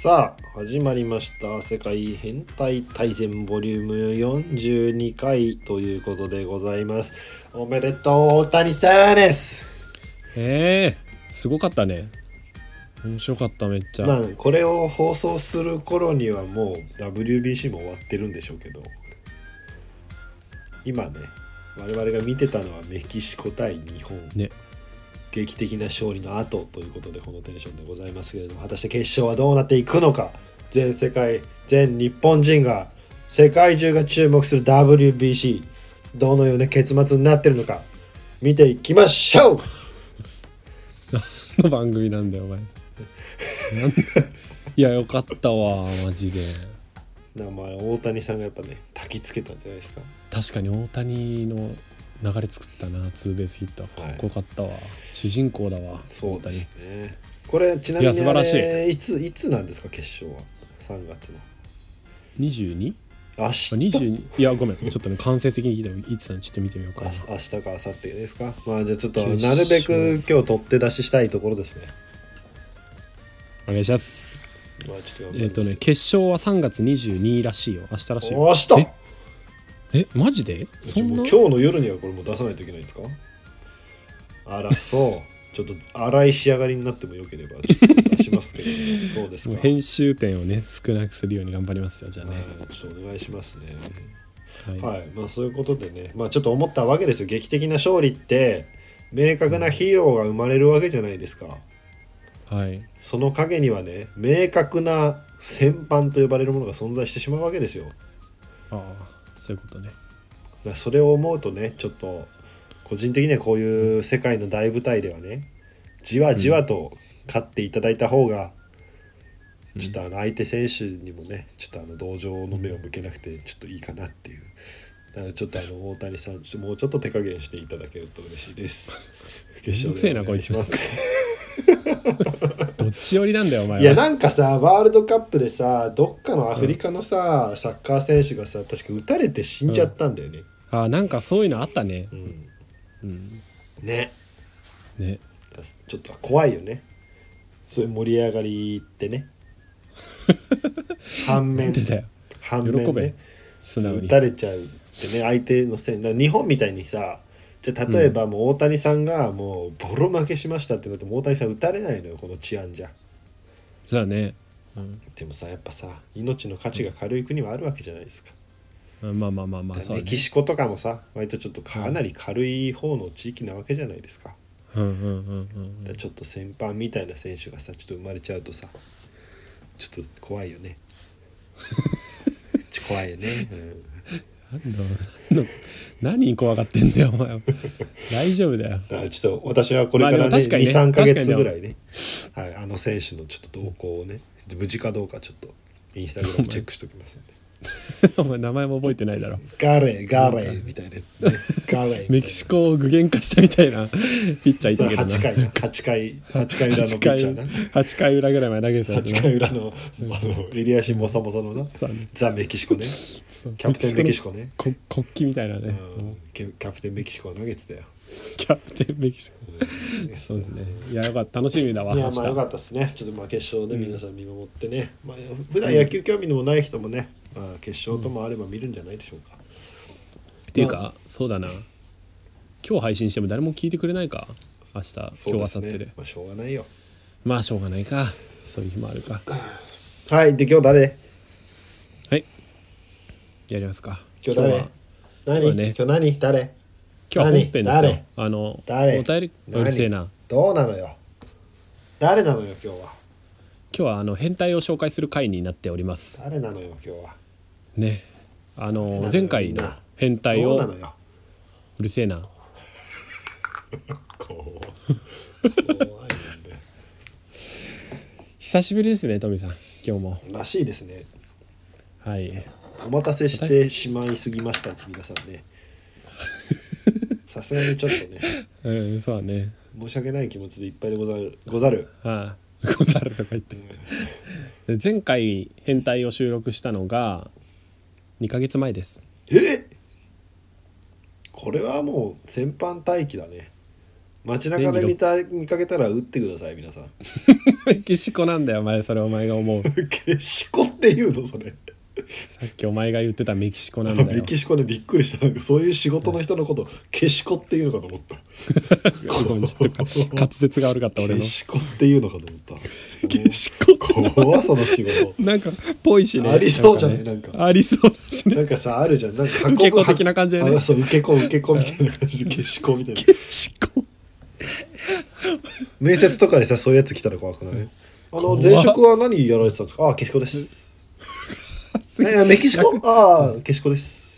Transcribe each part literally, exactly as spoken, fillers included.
さあ始まりました世界変態大全ボリュームよんじゅうにかいということでございます。おめでとう大谷さんです。 えー、すごかったね。面白かっためっちゃ。 まあこれを放送する頃にはもう ダブリュービーシー も終わってるんでしょうけど、今ね我々が見てたのはメキシコ対日本、 ね、 劇的な勝利の後ということでこのテンションでございますけれども、果たして決勝はどうなっていくのか。全世界全日本人が世界中が注目する ダブリュービーシー、 どのような結末になっているのか見ていきましょう。 何の番組なんだよお前。いやよかったわマジで。 まあ大谷さんがやっぱね焚きつけたんじゃないですか。 確かに大谷の流れ作ったな、ツーベースヒットかっこよかったわ、はい、主人公だわ。 そうですね。これちなみにあれいや素晴らしい。 いついつなんですか決勝は。さんがつのにじゅうに？ 明日にじゅうにいやごめんちょっとね間接的に聞いたのいつなのちょっと見てみようかな。 明日か明後日ですか。まあじゃあちょっとなるべく今日取って出ししたいところですね。 お願いします。 まあちょっとえっ、ー、とね決勝はさんがつにじゅうにらしいよ。明日らしいよ。 明日ええマジでそんな。 今日の夜にはこれも出さないといけないんですか。あらそうちょっと荒い仕上がりになってもよければちょっと出しますけど、ね、そうですか。 編集点をね少なくするように頑張りますよ。じゃあね、 はい、ちょっとお願いしますね。 はい、 はい、まあそういうことでね、まあちょっと思ったわけですよ。劇的な勝利って明確なヒーローが生まれるわけじゃないですか。 はい、 その陰にはね明確な戦犯と呼ばれるものが存在してしまうわけですよ。 ああそういうことね。 それを思うとねちょっと個人的にはこういう世界の大舞台ではねじわじわと勝っていただいた方が、うん、ちょっとあの相手選手にもねちょっとあの同情の目を向けなくてちょっといいかなっていう。だからちょっとあの大谷さんちょっともうちょっと手加減していただけると嬉しいです。 めんどくせえなこいつ。どっち寄りなんだよお前は。 いやなんかさワールドカップでさどっかのアフリカのさ、うん、サッカー選手がさ確か撃たれて死んじゃったんだよね。 うん、あなんかそういうのあったね。 うんうん、 ねねちょっと怖いよねそういう盛り上がりってね。反面反面喜べね素直に撃たれちゃうってね相手のせいだ。日本みたいにさじゃあ例えばもう大谷さんがもうボロ負けしましたってなっても大谷さん撃たれないのよこの治安じゃ。 そうだね、うん、 でもさやっぱさ命の価値が軽い国はあるわけじゃないですか。 うん、まあまあまあまあそう、ね、 メキシコとかもさ割とちょっとかなり軽い方の地域なわけじゃないですか。 うんうんうんうんうん、 ちょっと戦犯みたいな選手がさちょっと生まれちゃうとさちょっと怖いよね。怖いよね、うん、 なんだ何に怖がってんだよお前。大丈夫だよ。 だちょっと私はこれからね、まあ、ね に,さん ヶ月ぐらいね、はい、あの選手のちょっと動向をね無事かどうかちょっとインスタグラムチェックしておきますんで。 お前名前も覚えてないだろ。 ガレガレみたいな、ね、ガレメキシコを具現化したみたいなピッチャーいたけどな。 はちかいなはちかいはちかい裏のピッチャーなはちかい裏ぐらいまで投げてたやつな。 はちかい裏の、あの襟足もそもそのな、ね、ザ・メキシコねキャプテンメキシコね国旗みたいなね、 うん、キャプテンメキシコを投げてたよ。 キャプテンメキシコ、うん、そうですね。いやよかった楽しみだわ。 いやまあよかったですね。ちょっとまあ決勝で皆さん見守ってね、うん、まあ普段野球興味のもない人もね、まあ、決勝ともあれば見るんじゃないでしょうか、うん、 っていうか、まあ、そうだな今日配信しても誰も聞いてくれないか明日、今日明後日で、 まあ、しょうがないよ。 まあしょうがないかそういう日もあるか。 はいで今日誰はいやりますか。 今日誰今日は何今日は、ね、今日何誰今日は本編ですよ。あの誰お便りうるせえな。 どうなのよ誰なのよ今日は。 今日はあの変態を紹介する回になっております。 誰なのよ今日はね。あの前回の変態をうるせえな怖いんで久しぶりですねトミさん今日もらしいですね。 はいお待たせしてしまいすぎましたね皆さんね。さすがにちょっとね、 うん、そうだね申し訳ない気持ちでいっぱいでござるござるああござるとか言ってで前回変態を収録したのがにかげつまえです。 えこれはもう全般待機だね。 街中で見た見かけたら撃ってください皆さん。 メキシコなんだよお前、それお前が思う。 ケシコって言うのそれ。 さっきお前が言ってたメキシコなんだよ。 メキシコでびっくりした。なんかそういう仕事の人のことケシコっていうのかと思った。 ごめんちょっと滑舌が悪かった俺の。 ケシコっていうのかと思った。 ケシコ怖その仕事。 なんかぽいしね。 ありそうじゃないなんか。 ありそうだしね。 なんかさあるじゃん。なんか受け子的な感じでね。 あそう受け子受け子みたいな感じでケシコみたいな。 ケシコ。 面接とかでさそういうやつ来たら怖くない？あの前職は何やられてたんですか？あケシコです。えメキシコ？ああケシコです。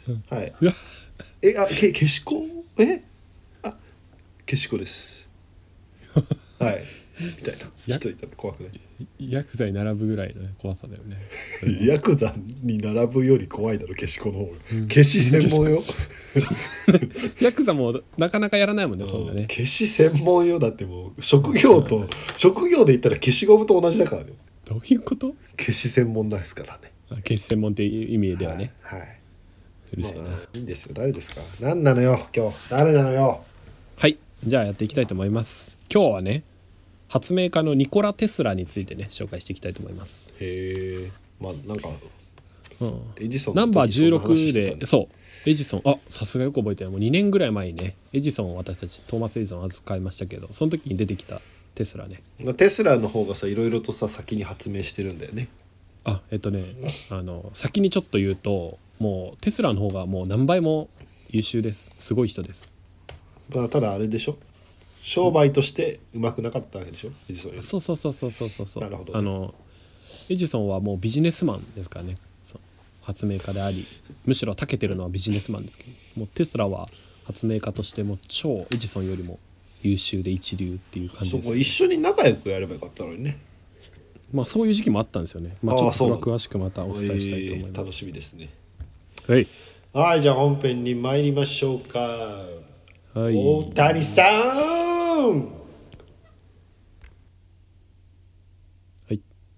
はい。えあケケシコ？えあケシコです。はいみたいな人いたら怖くない？ ヤクザに並ぶぐらいの怖さだよね。 ヤクザに並ぶより怖いだろ消し子の方が、うん、消し専門よ。 ヤクザもなかなかやらないもんね、そんなね。 消し専門よ。だってもう職業と職業で言ったら消しゴムと同じだからね。 どういうこと？ 消し専門ですからね。 消し専門っていう意味ではね。 はい、はい、 うるせえな、まあ、 いいんですよ。誰ですか？何なのよ今日。誰なのよ。 はい、じゃあやっていきたいと思います。今日はね発明家のニコラ・テスラについてね紹介していきたいと思います。 へえ。まあなんか、 うん、 エジソンナンバーじゅうろくでそうエジソン、あさすがよく覚えてる。もうにねんぐらい前にねエジソンを私たちトーマス・エジソンを扱いましたけど、その時に出てきたテスラね。 テスラの方がさいろいろとさ先に発明してるんだよね。 あえっとねあの先にちょっと言うともうテスラの方がもう何倍も優秀です。すごい人です。 まあただあれでしょ、商売としてうまくなかったわけでしょエジソンより。 そうそうそうそうそうそう。 なるほど、ね、 あのエジソンはもうビジネスマンですからね。そう発明家でありむしろ長けてるのはビジネスマンですけど、もうテスラは発明家としても超エジソンよりも優秀で一流っていう感じです、ね、 そこ一緒に仲良くやればよかったのにね。 まあそういう時期もあったんですよね。まあちょっとそれは詳しくまたお伝えしたいと思います、えー、 楽しみですね。 はいはい、じゃあ本編に参りましょうか。はい、大谷さん。 はい。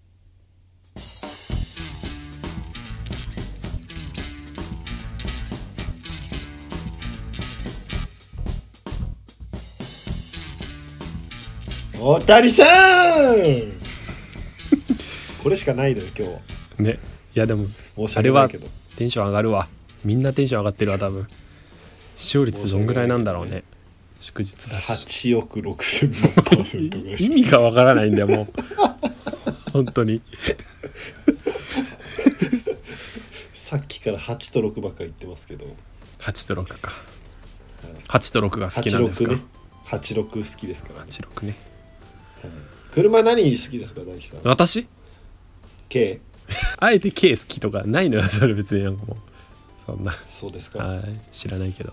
大谷さん。これしかないのよ今日ね。いやでもあれはテンション上がるわ。みんなテンション上がってるわ多分。視聴率どんぐらいなんだろうね。祝日だし。 はちおくろくせんまんパーセントぐらい。 意味がわからないんだよもう。本当に。 さっきからはちとろくばっか言ってますけど。 はちとろくか。はちとろくが好きなんですか。 はちろくね。はちろく好きですからね。 はちろくね。 はい、車何好きですか大樹さん。 私 K。 あえて K 好きとかないのよそれ別に。なんかもうそんな。 そうですか。 はい知らないけど。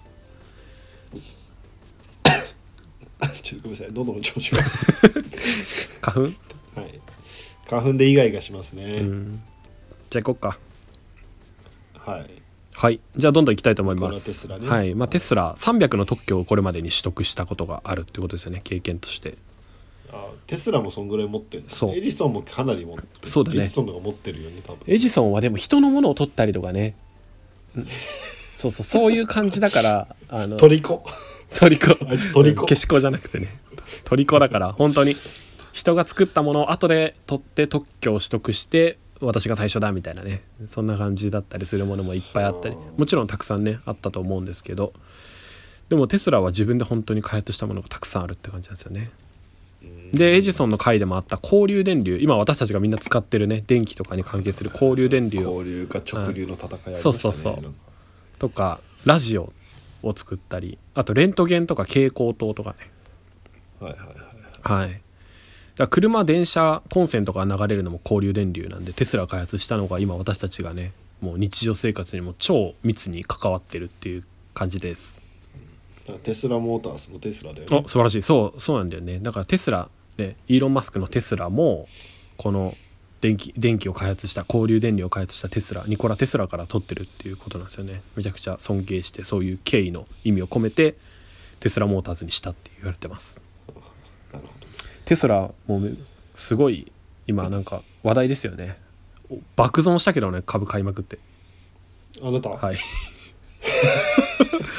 ちょっとごめんなさい喉の調子が。 花粉。はい花粉でイガイガしますね。うん、 じゃあ行こっか。 はいはいじゃあどんどん行きたいと思います。 テスラね。 はいまあテスラさんびゃくの特許をこれまでに取得したことがあるってことですよね、経験として。 あテスラもそんぐらい持ってる。そうエジソンもかなり持ってる。 そうだね。 エジソンが持ってるよね多分。 エジソンはでも人のものを取ったりとかね。そうそうそういう感じだからあのトリコトリコトリコ消し子じゃなくてねトリコだから本当に人が作ったものを後で取って特許を取得して私が最初だみたいなね、そんな感じだったりするものもいっぱいあったり、もちろんたくさんねあったと思うんですけど、でもテスラは自分で本当に開発したものがたくさんあるって感じなんですよね。でエジソンの回でもあった交流電流、今私たちがみんな使ってるね電気とかに関係する交流電流を交流か直流の戦いありましたね。 そうそうそうとかラジオを作ったり、あとレントゲンとか蛍光灯とかね。 はいはいはいはいだから車電車コンセントが流れるのも交流電流なんで、テスラが開発したのが今私たちがねもう日常生活にも超密に関わってるっていう感じです。 テスラモータースもテスラだよね。 あ素晴らしい。そうそうなんだよね。だからテスラね、イーロン・マスクのテスラもこの電気電気を開発した交流電流を開発したテスラニコラ・テスラから取ってるっていうことなんですよね。めちゃくちゃ尊敬して、そういう敬意の意味を込めてテスラモーターズにしたって言われてます。 なるほど。 テスラもうすごい今なんか話題ですよね。爆損したけどね株買いまくって。 あなたはい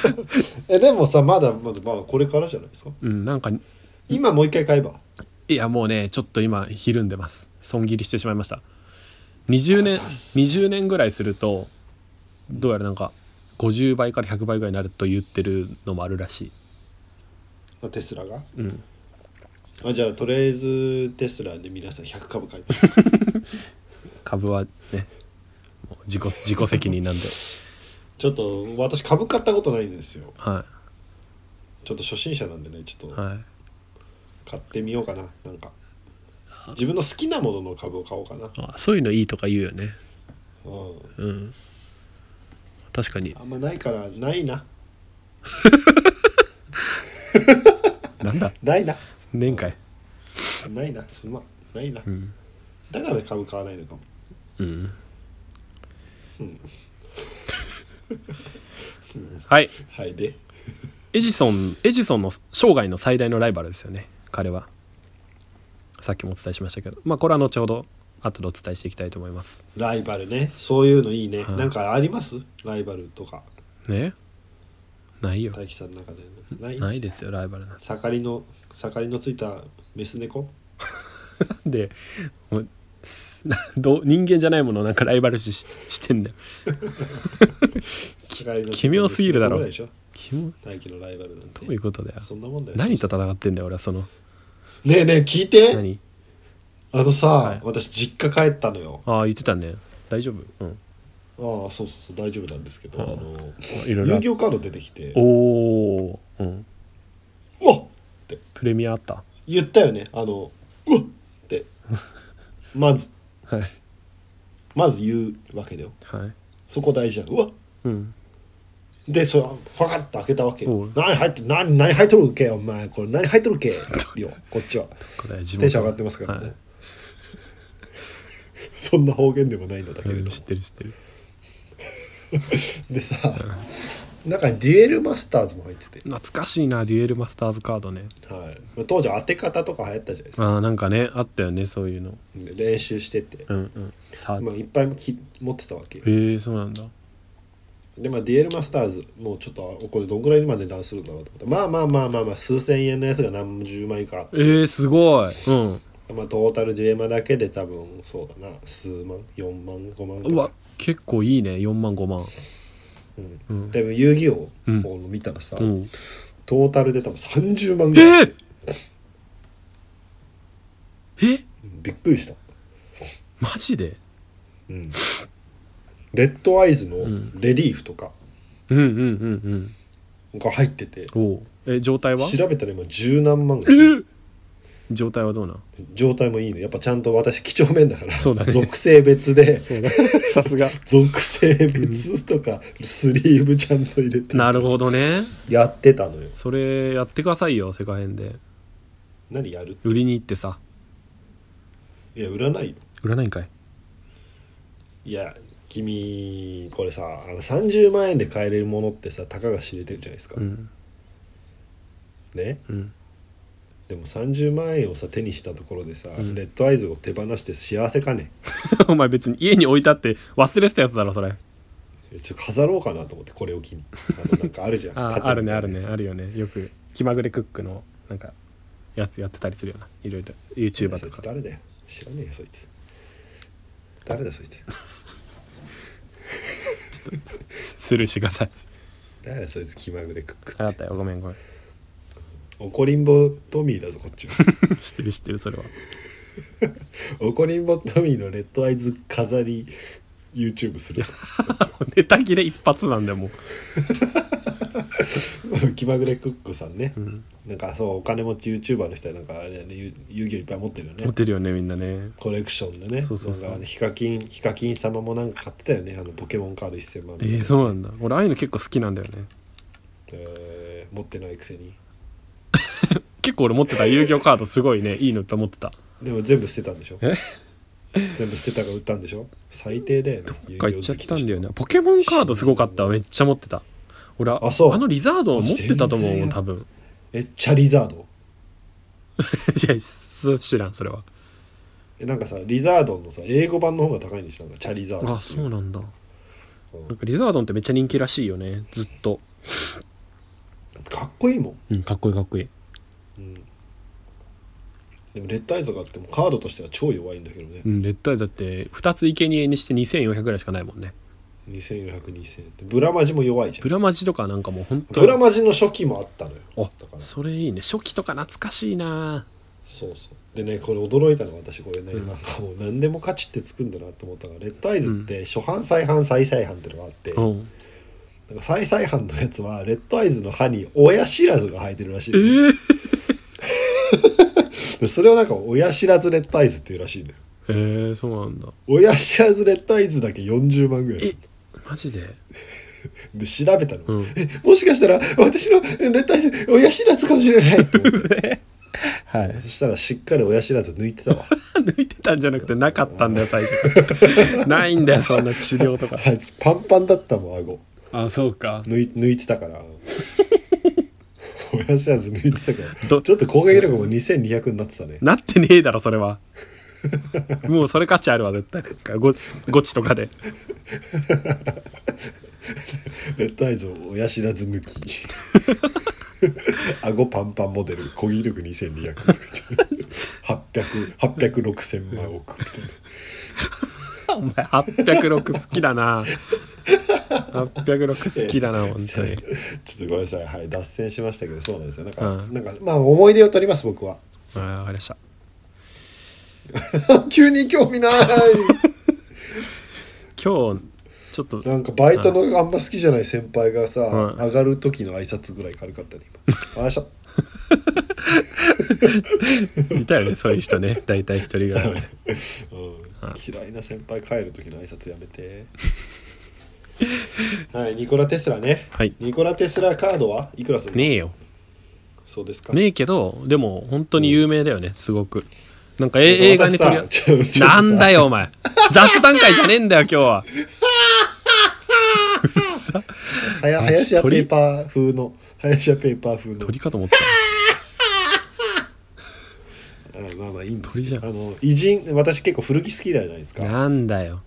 えでもさまだまだまあこれからじゃないですか。 うんなんか今もう一回買えば。 いやもうねちょっと今ひるんでます。損切りしてしまいました。にじゅうねんあダッサにじゅうねんぐらいするとどうやらなんかごじゅうばいからひゃくばいぐらいになると言ってるのもあるらしい。 テスラが。 うんあじゃあとりあえずテスラで皆さんひゃくかぶ買いまし株はねもう自己自己責任なんでちょっと私株買ったことないんですよ。 はちょっと初心者なんでねちょっといはい買ってみようかな。なんか自分の好きなものの株を買おうかな。 あそういうのいいとか言うよね。 うんうん確かに。 あんまないからないななんだないな年会ないなすまんないな、 うんだから株買わないのかも。 うんうんはいはいでエジソンエジソンの生涯の最大のライバルですよね彼は。さっきもお伝えしましたけどまあこれは後ほど後でお伝えしていきたいと思います。 ライバルねそういうのいいね、 はいなんかありますライバルとかねないよ大輝さんの中でないないですよライバルなんて。 盛りの盛りのついたメス猫でもうすなどう人間じゃないものをなんかライバル視ししてんだよ。 盛りのついた奇妙すぎるだろメス猫ぐらいでしょキモ大輝のライバルなんてどういうことだよ。 そんなもんだよ。 何と戦ってんだよ俺はそのねえねえ聞いて何あのさ、 はい私実家帰ったのよ。 ああ言ってたね大丈夫うんああそうそうそう大丈夫なんですけど、 はああのいろいろ遊戯王カード出てきておおうんうわっってプレミアあった言ったよね。あのうわっってまずはいまず言うわけだよ。 はいそこ大事だ。うわっうんでそれファカッと開けたわけおう。 何入って何何入っとるっけお前これ何入っとるっけよこっちはこれは地元テンション上がってますからね、 はいそんな方言でもないのだけれども、 うん知ってる知ってるでさ中にデュエルマスターズも入ってて、 懐かしいなデュエルマスターズカードね。 はいまあ、当時当て方とか流行ったじゃないですか。 ああなんかねあったよねそういうの。 で練習してて、 うんうんさあまあ、いっぱいき持ってたわけよ。 へえそうなんだ。 でまあデュエルマスターズもうちょっとこれどんぐらいまで値段するんだろうと思ってまあまあまあまあまあ数千円のやつが何十万円かあって、 えー、すごいうんまあ、トータルジェマだけで多分そうだな数万よんまんごまんとか。 うわ結構いいねよんまんごまんうんうんでも遊戯王うんこう見たらさ、 うんトータルで多分さんじゅうまんぐらい、 えー、えうんびっくりした、 マジでうん、レッドアイズのんレリーフとかうんうんうんうんが入ってて、 おうえ状態は調べたら今十何万えぐらいー、状態はどうなん状態もいいね。やっぱちゃんと私几帳面だからそうだね属性別でそうださすが属性別とかスリーブちゃんと入れてなるほどねやってたのよ。 それやってくださいよ世界編で何やる？ 売りに行ってさいや売らないよ。 売らないんかい。 いや君これさあのさんじゅうまん円で買えれるものってさたかが知れてるじゃないですか、 うんね。 うんでもさんじゅうまん円をさ手にしたところでさ、 んレッドアイズを手放して幸せかね。 お前別に家に置いてあって忘れてたやつだろそれ。 ちょっと飾ろうかなと思ってこれを機にあのなんかあるじゃんあ縦あるねあるみたいなやつねあるよねよく気まぐれクックのなんかやつやってたりするよないろいろ YouTuber そいつとか誰だよ知らねえよそいつ誰だそいつスルーしてください。 誰だそいつ気まぐれクックあっってたよごめんごめん怒りんぼトミーだぞこっちは知ってる知ってるそれは。 怒りんぼトミーのレッドアイズ飾り YouTube するぞネタ切れ一発なんだよもう。 気まぐれクックさんね、 うんなんかそうお金持ち YouTuber の人はなんかあれだよね遊遊戯王いっぱい持ってるよね持ってるよねみんなね。 コレクションでね。 そうそうそうなんかヒカキンヒカキン様もなんか買ってたよねあのポケモンカードせんまんえー、そうなんだ俺ああいうの結構好きなんだよね。 えー持ってないくせに結構俺持ってた遊戯王カードすごいねいいのいっぱい持ってた。 でも全部捨てたんでしょえ全部捨てたか売ったんでしょ最低だよね遊か戯王言っちゃったん好きとしてはだよねポケモンカードすごかったわめっちゃ持ってた俺はあそうのリザードン持ってたと思全然う多分。 えチャリザードいやそう知らんそれは。 えなんかさリザードンのさ英語版の方が高いんでしょなんかチャリザードあっていそうなんだ。 うんなんかリザードンってめっちゃ人気らしいよねずっと。 かっこいいもん、 うん、かっこいいかっこいい。 うん、でもレッドアイズとかってもカードとしては超弱いんだけどね、 うん、レッドアイズだってふたつ生贄にしてにせんよんひゃくぐらいしかないもんね。 にせんよんひゃく、にせんブラマジも弱いじゃん。 ブラマジとかなんかもうほんとブラマジの初期もあったのよ。 あだからそれいいね。初期とか懐かしいな。 そうそうでね、これ驚いたのは私これね、 うん、 なんかもう何でも勝ちってつくんだなと思ったから、レッドアイズって初版再版再再版ってのがあって、 うん、 なんか再再版のやつはレッドアイズの歯に親知らずが生えてるらしい、 えー、 でそれをなんか親知らずレッドアイズっていうらしいのよ。 えー、そうなんだ。 親知らずレッドアイズだけよんじゅうまんぐらいするマジで。 で調べたの、 うん、 えもしかしたら私のレッドアイズ親知らずかもしれないと思ってはい、 そしたらしっかり親知らず抜いてたわ抜いてたんじゃなくてなかったんだよ最初ないんだよそんな治療とか。 あいつパンパンだったもん顎。 あそうか。 抜い抜いてたから親知らず抜いてたからどちょっと攻撃力もにせんにひゃくになってたね。 なってねえだろそれはもうそれ価値あるわ絶対。なんかごゴチとかでレッドアイズを親知らず抜き顎パンパンモデル攻撃力にせんにひゃくとか言ってはっぴゃく、はっぴゃくろくせんまん億みたいなお前はっぴゃくろく好きだなはっぴゃくろく好きだな本当に。 ちょっとごめんなさい、はい、脱線しましたけどそうなんですよ。なんか、 うん、 なんかまあ思い出を取ります僕は。 あ分かりました急に興味ない今日ちょっとなんかバイトのあんま好きじゃない先輩がさ、 うん、 上がる時の挨拶ぐらい軽かったね今。あしたいたよねそういう人ね大体一人ぐらいはね、 うん、嫌いな先輩帰る時の挨拶やめてはいニコラテスラね、 はい、 ニコラテスラカードはいくらするの？ ねえよ。 そうですか。 ねえけどでも本当に有名だよね、うん、すごくなんかえ映画に取り合なんだよお前雑談会じゃねえんだよ今日ははや林家ペーパー風の林家ペーパー風の鳥かと思ったあまあまあいいんですけど、あの偉人私結構古着好きじゃないですか。 なんだよ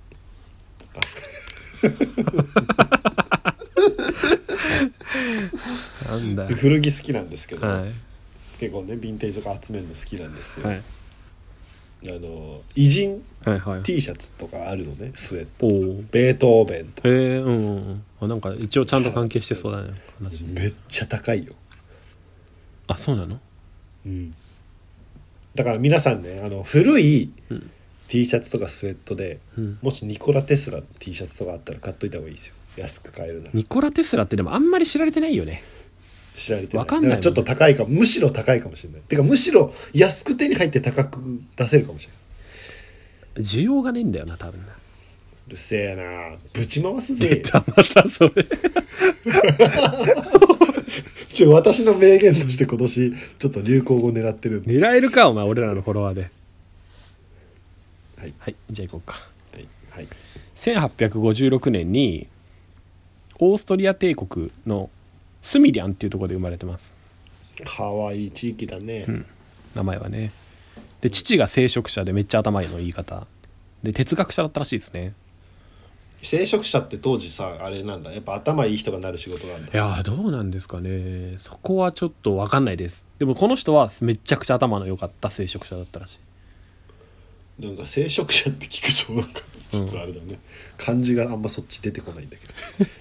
なんだよ古着好きなんですけど、 はい、 結構ねヴィンテージとか集めるの好きなんですよ、 はい、 あの偉人はいはい、 T シャツとかあるのねスウェット。 おベートーベンとか。 へえうんうんうん、なんか一応ちゃんと関係してそうだね話。 めっちゃ高いよ。 あそうなの？ うんだから皆さんねあの古いうん T シャツとかスウェットで、 うん、 もしニコラテスラの T シャツとかあったら買っといた方がいいですよ。安く買えるなら。 ニコラテスラってでもあんまり知られてないよね。 知られてない。 わかんないもんね。 だからちょっと高いかも、むしろ高いかもしれない。てかむしろ安く手に入って高く出せるかもしれない。 需要がねえんだよな多分な。 うるせえなぶち回すぜまたそれちょ私の名言として今年ちょっと流行語狙ってるんで。 狙えるかお前俺らのフォロワーで。 はい、 はい、じゃあ行こうか。 はいはい、 せんはっぴゃくごじゅうろくねんにオーストリア帝国のスミリャンっていうところで生まれてます。 かわいい地域だね、 うん、名前はね。で父が聖職者でめっちゃ頭いいの言い方で哲学者だったらしいですね。 聖職者って当時さあれなんだやっぱ頭いい人がなる仕事なんだ。 いやどうなんですかねそこはちょっと分かんないです。でもこの人はめちゃくちゃ頭の良かった聖職者だったらしい。 なんか聖職者って聞くとなんかちょっとあれだね、うん、漢字があんまそっち出てこないんだけ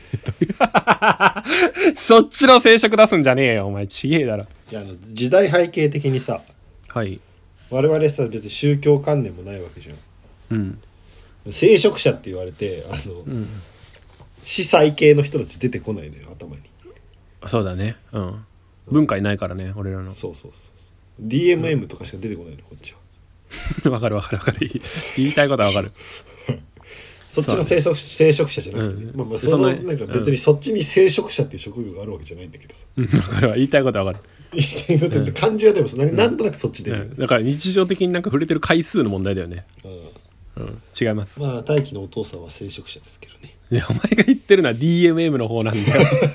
どそっちの聖職出すんじゃねえよお前ちげえだろ。 いやあの時代背景的にさ、 はい、 我々さ別に宗教観念もないわけじゃん。 うん聖職者って言われてあの、うん、司祭系の人たち出てこないのよ頭に。 そうだねうん文化にないからね俺らの。 そうそうそうそう ディーエムエム とかしか出てこないのこっちは。 わかるわかるわかる言いたいことはわかるそっちの聖職聖職者じゃなくて、ねうん、まあまあそのなんか別にそっちに聖職者っていう職業があるわけじゃないんだけどさ。 わ、うん、かるわ言いたいことはわかる。 言いたいことって漢字はでもな、うん、なんとなくそっちで、ねうん、だから日常的になんか触れてる回数の問題だよね。 うんうん、違います。 まあ大輝のお父さんは聖職者ですけどね。 いやお前が言ってるのは ディーエムエム の方なんだよ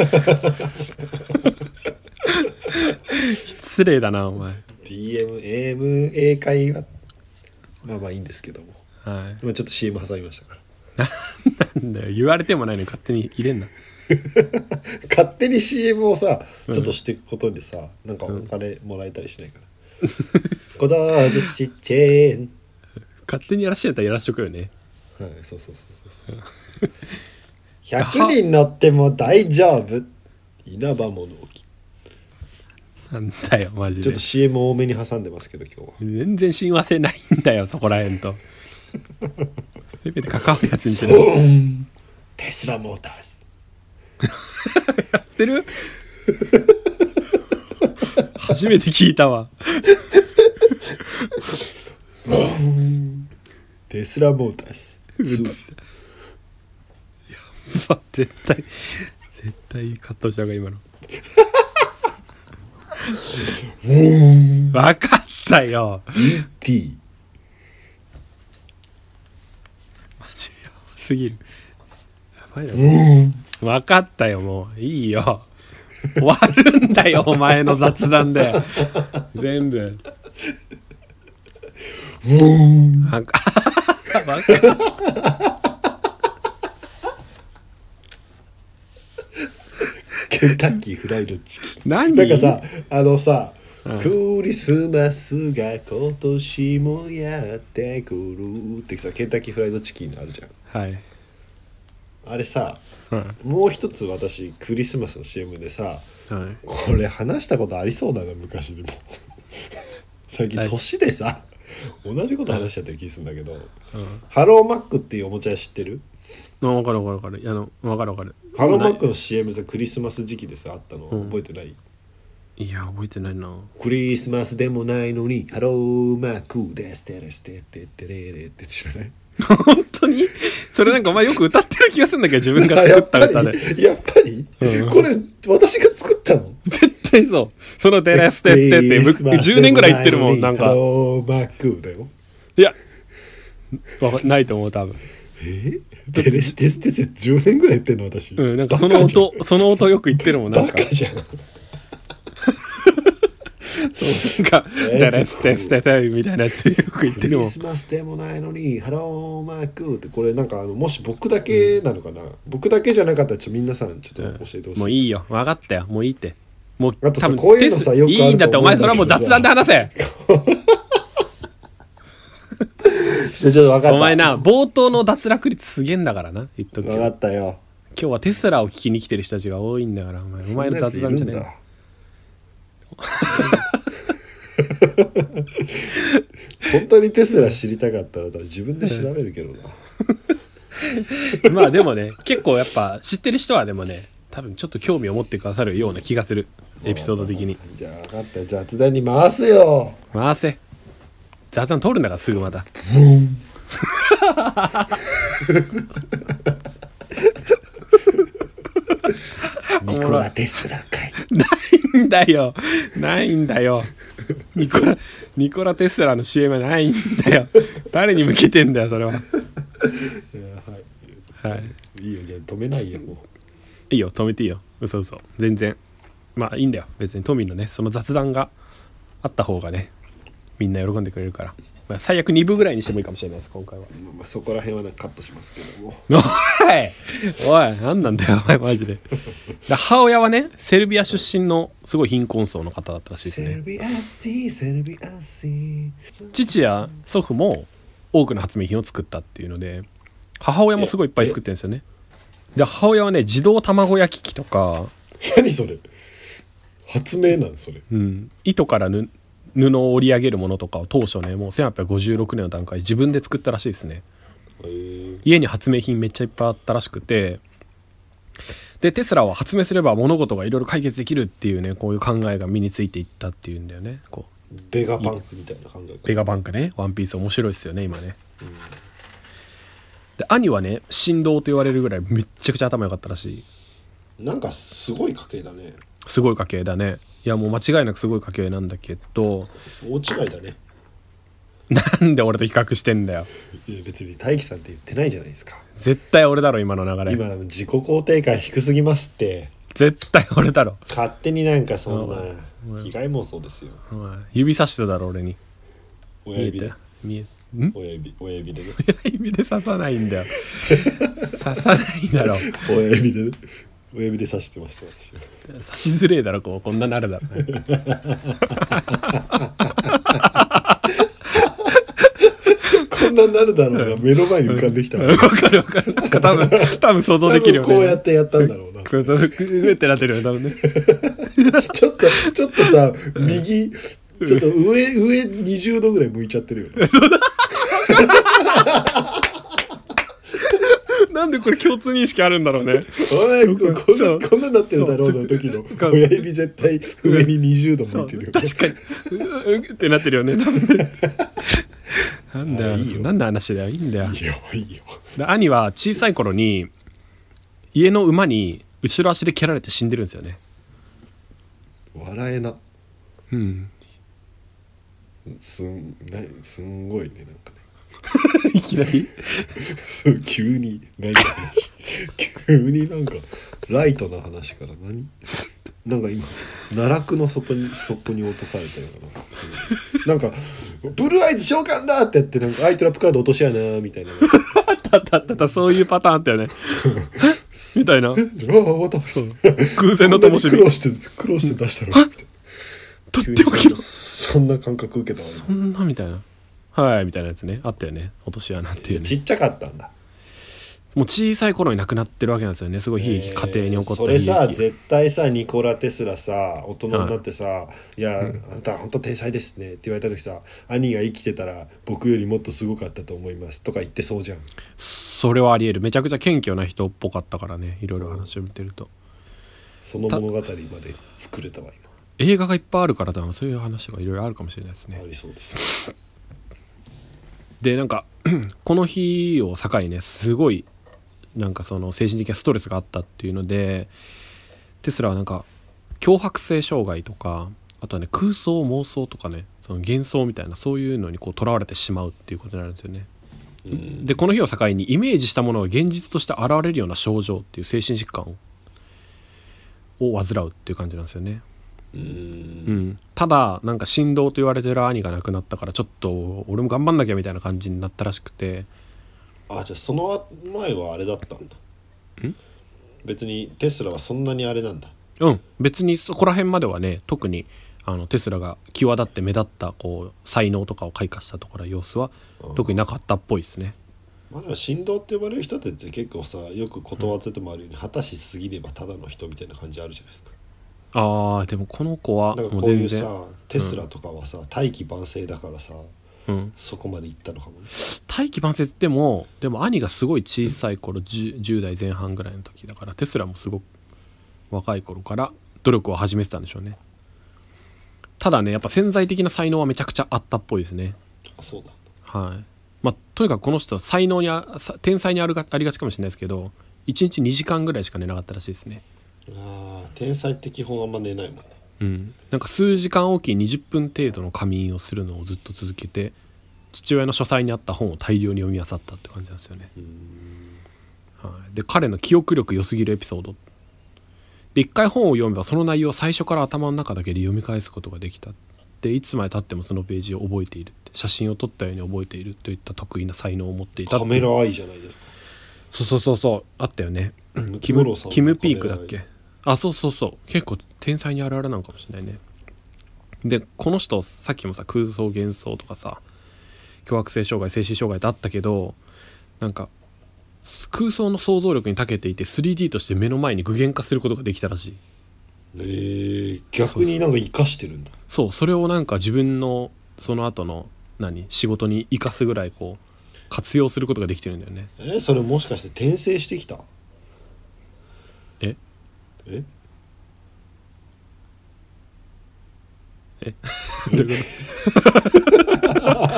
失礼だなお前。 ディーエムエム 英会話まあまあいいんですけども、 はい、 今ちょっと シーエム 挟みましたからなんだよ、言われてもないのに勝手に入れんな。 勝手に シーエム をさちょっとしていくことでさ、うん、なんかお金もらえたりしないかな、こだずしチェーン勝手にやらしてんやったらやらしとくよね。 はい、そうそうそうそうそうひゃくにん乗っても大丈夫稲葉物置なんだよマジで。 ちょっと シーエム 多めに挟んでますけど今日は全然親和性ないんだよそこらへんと。せめて関わるやつにしない。 テスラモーターズやってる初めて聞いたわ。 テスラモーターズうつやば絶対絶対カットしちゃうが今の。分かったよ。 イーティーマジやばすぎる。やばいな。分かったよもういいよ。終わるんだよお前の雑談で全部。なんか分かケンタッキーフライドチキン何なんかさあのさ、 うん、 クリスマスが今年もやってくるってさケンタッキーフライドチキンあるじゃん。 はい。 あれさ、 うん、 もう一つ私クリスマスの シーエム でさ、 はい、 これ話したことありそうだな昔でも最近年でさ同じこと話しちゃってる気するんだけど、うん、ハローマックっていうおもちゃ屋知ってる？ 分かる分かる分かる。あの分かる分かる。 ハローマックの シーエム さクリスマス時期でさあったの、うん、覚えてない？ いや覚えてないな。 クリスマスでもないのにハローマックですテレステテテレレって知らない？ 本当にそれなんかお前よく歌ってる気がするんだけど自分が作った歌で。 やっぱり、うん、これ私が作ったの？ 絶対そう。そのテレステテってじゅうねんぐらい言ってるもんなんか。 ハローマックだよ。 いやないと思う多分。 えー、テレステステじゅうねんぐらい言ってんの私。 うんなんかその音その音よく言ってるもんなんか。 バカじゃん。 そうなんかテレステステテみたいなやつよく言ってるもん。 クリスマスでもないのにハローマークってこれなんかあのもし僕だけなのかな、うん、僕だけじゃなかったらちょっと皆さんちょっと教えてほしい、うん、 もういいよ分かったよもういいってもうあとさこういうのさよくあると思うんだけどいいんだってお前それはもう雑談で話せ。 じゃあちょっと分かった。 お前な冒頭の脱落率すげえんだからな言っとくけど。 分かったよ。 今日はテスラを聞きに来てる人たちが多いんだからお前お前の雑談じゃねえ。 本当にテスラ知りたかったら自分で調べるけどな。 まあでもね結構やっぱ知ってる人はでもね多分ちょっと興味を持ってくださるような気がするエピソード的に。 じゃあ分かった雑談に回すよ。 回せ雑談通るんだからすぐまた。 ニコラテスラかい。 ないんだよないんだよニコラニコラテスラの シーエム はないんだよ。誰に向けてんだよそれは。いやはい、はい、いいよじゃあ止めないよもう。 いいよ止めていいよ嘘嘘全然まあいいんだよ別にトミーのねその雑談があった方がねみんな喜んでくれるから、まあ、最悪に部ぐらいにしてもいいかもしれないです今回は。 まあ、そこら辺はねカットしますけども。 おいおい何なんだよお前マジで。母親はねセルビア出身のすごい貧困層の方だったらしいですね。セルビアシーセルビアシー。父や祖父も多くの発明品を作ったっていうので母親もすごいいっぱい作ってるんですよね。で母親はね自動卵焼き器とか。 何それ発明なんそれ、 うん、糸からぬ布を織り上げるものとかを当初ねもうせんはっぴゃくごじゅうろくねんの段階で自分で作ったらしいですね。家に発明品めっちゃいっぱいあったらしくてでテスラは発明すれば物事がいろいろ解決できるっていうねこういう考えが身についていったっていうんだよね。こうベガバンクみたいな考え方。 ベガバンクねワンピース面白いですよね今ね、うん、で兄はね神童と言われるぐらいめっちゃくちゃ頭良かったらしい。 なんかすごい家系だね。 すごい家系だね。いやもう間違いなくすごい家系なんだけど大違いだね。 なんで俺と比較してんだよ。 いや別に大輝さんって言ってないじゃないですか。 絶対俺だろ今の流れ。 今自己肯定感低すぎますって。 絶対俺だろ。 勝手になんかそんな被害妄想ですよ。 指さしてただろ俺に。 親指で見えん親指親指でね親指で刺さないんだよ刺さないだろ親指でね親指で刺してました私刺しづれえだろこうこんななるだろこんなになるだろうが目の前に浮かんできたわ、 わかるわかるなんか多分多分想像できるよね多分こうやってやったんだろうなそうそう上ってなってるよね多分ねちょっとちょっとさ右ちょっと上上にじゅうどぐらい向いちゃってるよねなんでこれ共通認識あるんだろうねおいここんそうなこんなになってるだろうの時のそう親指絶対上ににじゅうど向いてるよね確かにううってなってるよね多分ねなんだよあいいよ何の話だよいいんだよいいよいいよで兄は小さい頃に家の馬に後ろ足で蹴られて死んでるんですよね笑えなうんすんなすんごいねなんかねいきなりそう急に何の話急になんかライトな話から何なんか今奈落の外に底に落とされたようななんかブルーアイズ召喚だってやってなんかアイトラップカード落としやなみたいなあったあったあったそういうパターンあったよねみたいなああまた空前の灯火苦労して苦労して出したろみたいなとっておきのそんな感覚受けたわそんなみたいなはいみたいなやつねあったよね落とし穴っていうねちっちゃかったんだもう小さい頃に亡くなってるわけなんですよねすごい悲劇、 えー家庭に起こったそれさ悲劇絶対さニコラテスラさ大人になってさ「はい、いや、 うんあなた本当天才ですね」って言われた時さ兄が生きてたら僕よりもっとすごかったと思いますとか言ってそうじゃん。 それはありえるめちゃくちゃ謙虚な人っぽかったからねいろいろ話を見てるとその物語まで作れたわ今。 映画がいっぱいあるから多分そういう話がいろいろあるかもしれないですねありそうですね。 でなんかこの日を境にねすごいなんかその精神的なストレスがあったっていうのでテスラはなんか強迫性障害とかあとはね空想妄想とかねその幻想みたいなそういうのにこう囚われてしまうっていうことになるんですよね。 うんでこの日を境にイメージしたものが現実として現れるような症状っていう精神疾患をを患うっていう感じなんですよね。 うんうん、ただなんか神童と言われてる兄が亡くなったからちょっと俺も頑張んなきゃみたいな感じになったらしくてあじゃあその前はあれだったんだ。 ん別にテスラはそんなにあれなんだ。 うん別にそこら辺まではね特にあのテスラが際立って目立ったこう才能とかを開花したところ様子は特になかったっぽいですね。 まあでも神童って呼ばれる人って結構さよくことわざでもあるように果たしすぎればただの人みたいな感じあるじゃないですか。 あーでもこの子はなんかもうこういう全然さテスラとかはさ大器晩成だからさうん、 そこまでいったのかもね。 大器晩成でもでも兄がすごい小さい頃 10, じゅう代前半ぐらいの時だからテスラもすごく若い頃から努力を始めてたんでしょうね。ただねやっぱ潜在的な才能はめちゃくちゃあったっぽいですね。 あそうだ。 はいまあ、とにかくこの人は才能にあさ天才にあるがありがちかもしれないですけどいちにちにじかんぐらいしか寝なかったらしいですね。 あー天才って基本あんま寝ないもんね。 うん、なんか数時間おきににじゅっぷん程度の仮眠をするのをずっと続けて父親の書斎にあった本を大量に読み漁ったって感じなんですよね。 うーんはい、で彼の記憶力良すぎるエピソードで一回本を読めばその内容を最初から頭の中だけで読み返すことができたでいつまでたってもそのページを覚えているって写真を撮ったように覚えているといった得意な才能を持っていたってカメラアイじゃないですか。 そうそうそうそうあったよね。 ムキムツゴロウさんのキムピークだっカメけあそうそうそう結構天才にあるあるなのかもしれないね。でこの人さっきもさ空想幻想とかさ強迫性障害精神障害ってあったけどなんか空想の想像力に長けていて スリーディー として目の前に具現化することができたらしい。 えー、逆になんか生かしてるんだ。 そうそれをなんか自分のその後の何仕事に生かすぐらいこう活用することができてるんだよね。 えー、それもしかして転生してきた？ えええどういうこと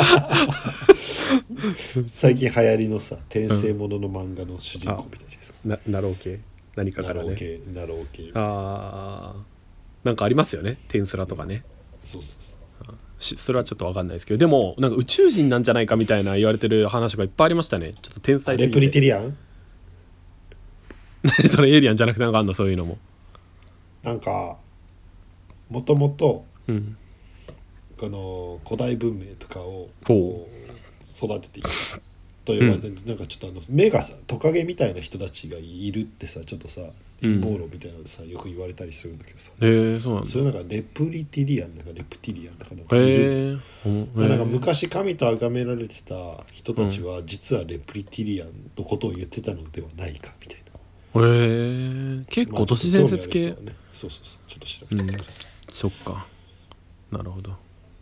最近流行りのさ転生ものの漫画の主人公みたいじゃないですか。 なナロー系何かからねナロー系ナロー系。 あーなんかありますよねテンスラとかね。 そうそうそう。 しそれはちょっと分かんないですけどでもなんか宇宙人なんじゃないかみたいな言われてる話がいっぱいありましたね。ちょっと天才すぎてレプリテリアン？ 何それエイリアンじゃなくてなんかあんのそういうのも。 なんかもともとうんこの古代文明とかをほう育てていったと言われて、うん、なんかちょっとあの目がさトカゲみたいな人たちがいるってさちょっとさ陰謀論みたいなのでさ、うん、よく言われたりするんだけどさ、 えー、そうなんだ。 それなんかレプリティリアンだかレプティリアンだかなんかいる、えー、なんか昔神と崇められてた人たちは実はレプリティリアンのことを言ってたのではないかみたいな。 へえー、結構都市伝説系、 まあね、そうそうそうちょっと調べて、 うん、そっかなるほど。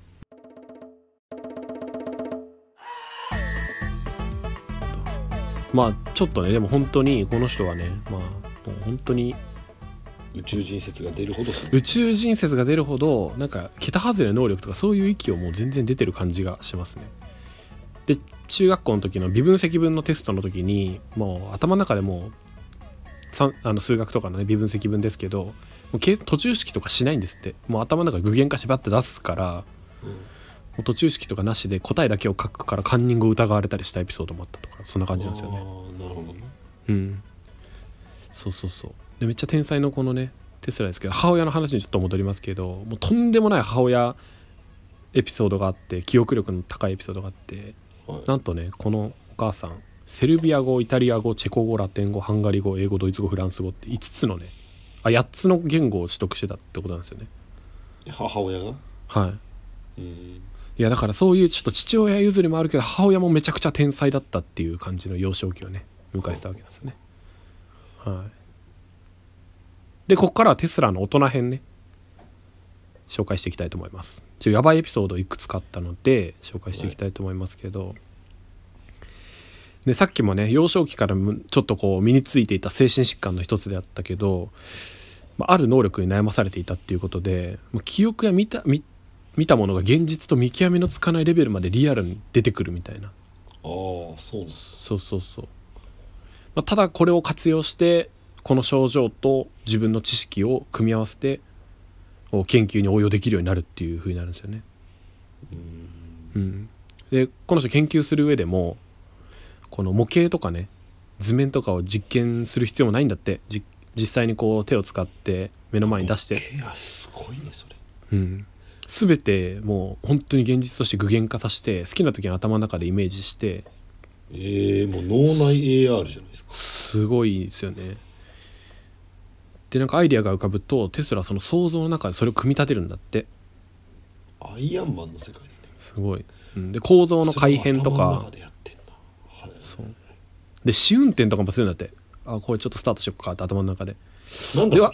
まあちょっとねでも本当にこの人はねまあもう本当に宇宙人説が出るほど宇宙人説が出るほどなんか桁外れ能力とかそういう域をもう全然出てる感じがしますね。で中学校の時の微分積分のテストの時にもう頭の中でもうあの数学とかのね微分積分ですけどもう途中式とかしないんですって。もう頭の中で具現化しばって出すから、うん、もう途中式とかなしで答えだけを書くからカンニングを疑われたりしたエピソードもあったとかそんな感じなんですよね。 あなるほどね。 うんそうそうそうでめっちゃ天才のこのねテスラですけど母親の話にちょっと戻りますけどもうとんでもない母親エピソードがあって記憶力の高いエピソードがあって、はい、なんとねこのお母さんセルビア語イタリア語チェコ語ラテン語ハンガリー語英語ドイツ語フランス語っていつつのねあやっつの言語を取得してたってことなんですよね母親が。 はいうんいやだからそういうちょっと父親譲りもあるけど母親もめちゃくちゃ天才だったっていう感じの幼少期をね迎えてたわけなんですよね。はいでここからはテスラの大人編ね紹介していきたいと思います。ちょやばいエピソードいくつかあったので紹介していきたいと思いますけど、はいでさっきもね幼少期からちょっとこう身についていた精神疾患の一つであったけど、まあ、ある能力に悩まされていたっていうことでもう記憶や見た、見、見たものが現実と見極めのつかないレベルまでリアルに出てくるみたいな。ああそうなんそうそうそう、まあ、ただこれを活用してこの症状と自分の知識を組み合わせて研究に応用できるようになるっていう風になるんですよね。うん、うん、でこの人研究する上でもこの模型とかね図面とかを実験する必要もないんだって。じ実際にこう手を使って目の前に出して模型すごいねそれ、 うん、全てもう本当に現実として具現化させて好きな時に頭の中でイメージしてえー、もう脳内 エーアール じゃないですか。 すごいですよね。でなんかアイデアが浮かぶとテスラはその想像の中でそれを組み立てるんだって。 アイアンマンの世界で、ね、 すごい、うん、で構造の改変とかそうで試運転とかもするんだって。あこれちょっとスタートしよっかって頭の中でなんだでは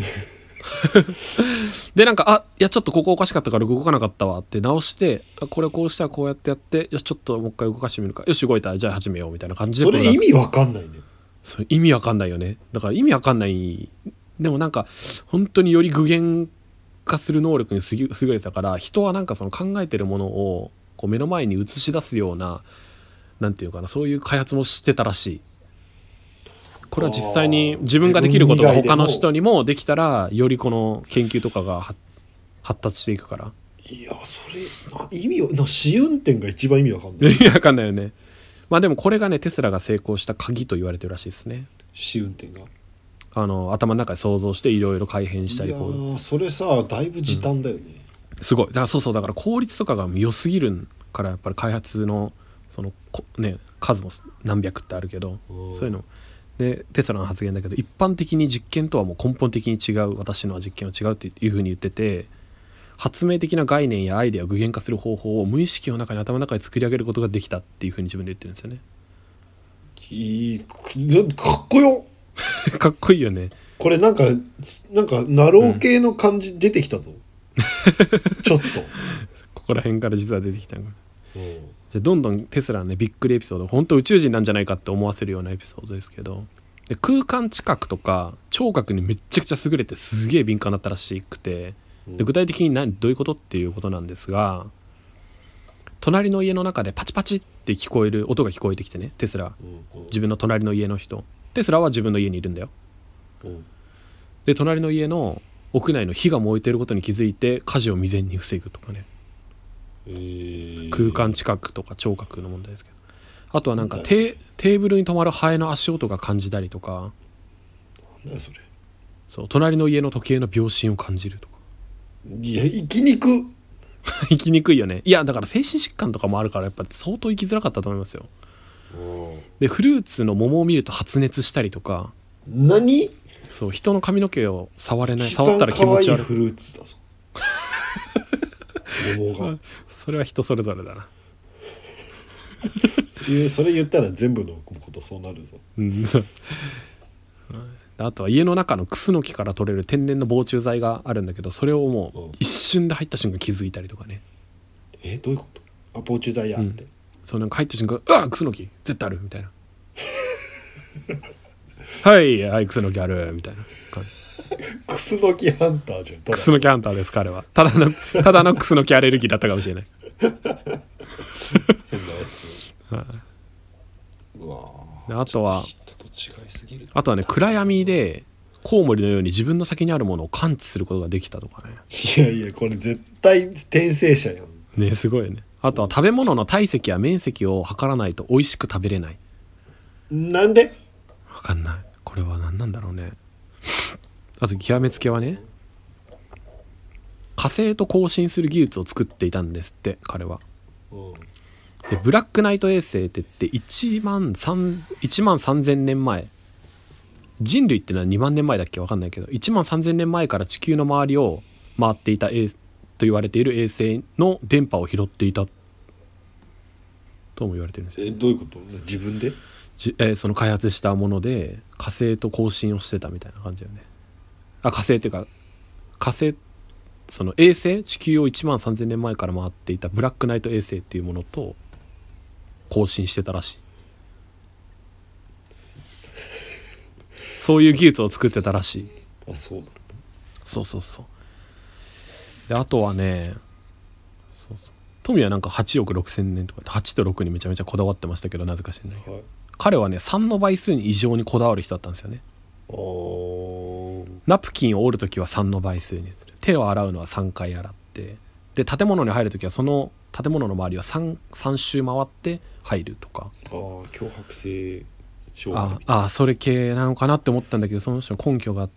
でなんかあいやちょっとここおかしかったから動かなかったわって直してあこれこうしたらこうやってやってよしちょっともう一回動かしてみるかよし動いたじゃあ始めようみたいな感じでそれ意味わかんないね。 それ意味わかんないよね。だから意味わかんないでもなんか本当により具現化する能力に優れてたから人はなんかその考えてるものをこう目の前に映し出すようななんていうかなそういう開発もしてたらしい。これは実際に自分ができることが他の人にもできたらよりこの研究とかが発達していくから。 いやそれな意味な試運転が一番意味わかんない。 意味わかんないよね。まあでもこれがねテスラが成功した鍵と言われてるらしいですね。 試運転があの頭の中で想像していろいろ改変したりこう。 いやそれさだいぶ時短だよね、 うん、すごいだからそうそうだから効率とかが良すぎるからやっぱり開発のそのね数も何百ってあるけどそういうのでテスラの発言だけど一般的に実験とはもう根本的に違う私のは実験は違うっていうふうに言ってて発明的な概念やアイデアを具現化する方法を無意識の中に頭の中で作り上げることができたっていうふうに自分で言ってるんですよね。 いいかっこよかっこいいよね。 これなんかなんかナロー系の感じ出てきたぞ、うん、ちょっとここら辺から実は出てきたの、うん、じゃあどんどんテスラのねびっくりエピソード本当宇宙人なんじゃないかって思わせるようなエピソードですけどで空間知覚とか聴覚にめちゃくちゃ優れてすげえ敏感だったらしくてで具体的に何どういうことっていうことなんですが隣の家の中でパチパチって聞こえる音が聞こえてきてねテスラ自分の隣の家の人テスラは自分の家にいるんだよ。で隣の家の屋内の火が燃えてることに気づいて火事を未然に防ぐとかね、えー、空間知覚とか聴覚の問題ですけどあとはなんかテーブルに止まるハエの足音が感じたりとかなんだそれそう隣の家の時計の秒針を感じるとかいや生きにく生きにくいよね。いやだから精神疾患とかもあるからやっぱ相当生きづらかったと思いますよ。でフルーツの桃を見ると発熱したりとか。 何？ そう人の髪の毛を触れない、 一番触ったら気持ち悪い。 可愛いフルーツだぞ桃がそれは人それぞれだな。 それ言ったら全部のことそうなるぞ。 うんあとは家の中のクスノキから取れる天然の防虫剤があるんだけど、それをもう一瞬で入った瞬間気づいたりとかね。 えどういうこと？あ防虫剤やって、うん、 そうなんか入った瞬間うわクスノキ絶対あるみたいなはいはいクスノキあるみたいな感じ。 クスノキハンターじゃん。 クスノキハンターです彼は。ただのただのクスノキアレルギーだったかもしれない変なやつ、 はい、 うわあとは違いすぎる。 あとはね暗闇でコウモリのように自分の先にあるものを感知することができたとかね。 いやいやこれ絶対転生者やんね。すごいよね。あとは食べ物の体積や面積を測らないと美味しく食べれない。 なんで？ わかんない。これは何なんだろうね。あと極めつけはね火星と交信する技術を作っていたんですって彼は。 うんでブラックナイト衛星って言っていちまんさんぜんねんまえ、人類ってのはにまんねんまえだっけ分かんないけどいちまんさんぜんねんまえから地球の周りを回っていたと言われている衛星の電波を拾っていたとも言われてるんですよ。 えどういうこと？自分でじ、えー、その開発したもので火星と交信をしてたみたいな感じだよね。あ火星っていうか火星その衛星地球をいちまんさんぜんねんまえから回っていたブラックナイト衛星っていうものと交信してたらしい。そういう技術を作ってたらしい。 あそうなんだ。 そうそうそう。であとはねそうそう富はなんかはちおくろくせんねんとかはちとろくにめちゃめちゃこだわってましたけどなぜか知らないけど、はい、彼はねさんの倍数に異常にこだわる人だったんですよね。ナプキンを折るときはさんの倍数にする。手を洗うのはさんかい洗って、で建物に入るときはその建物の周りは 3, 3周回って入るとか。 ああ強迫性障害みたいな。ああそれ系なのかなって思ったんだけどその人の根拠があって、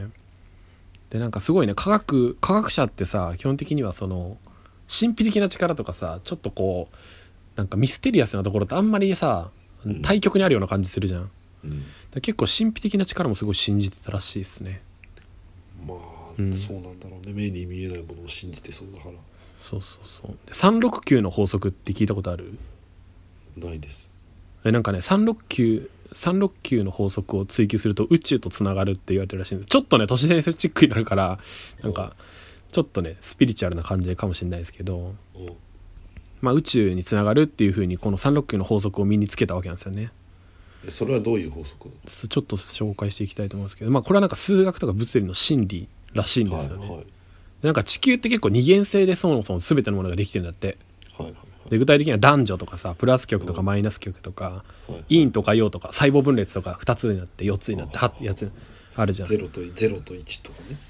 でなんかすごいね科学科学者ってさ基本的にはその神秘的な力とかさちょっとこうなんかミステリアスなところってあんまりさ対極にあるような感じするじゃん、うん、だ結構神秘的な力もすごい信じてたらしいですね。 まあ、うん、そうなんだろうね。目に見えないものを信じてそうだから。 そうそうそう。さんろくきゅうの法則って聞いたことある？ ないです。 えなんかねさんろくきゅうさんろくきゅうの法則を追求すると宇宙とつながるって言われてるらしいんです。ちょっとね都市伝説チックになるからなんかちょっとねスピリチュアルな感じかもしれないですけど、まあ宇宙につながるっていう風にこのさんろくきゅうの法則を身につけたわけなんですよね。 それはどういう法則？ ちょっと紹介していきたいと思うんですけど、まあこれはなんか数学とか物理の真理らしいんですよね、はいはい、なんか地球って結構二元性でそもそも全てのものができてるんだって、はいはいはい、で具体的には男女とかさプラス極とかマイナス極とか、はいはい、陰とか陽とか細胞分裂とかふたつになってよっつになってはやつあるじゃん。 ゼロとゼロといちとかね。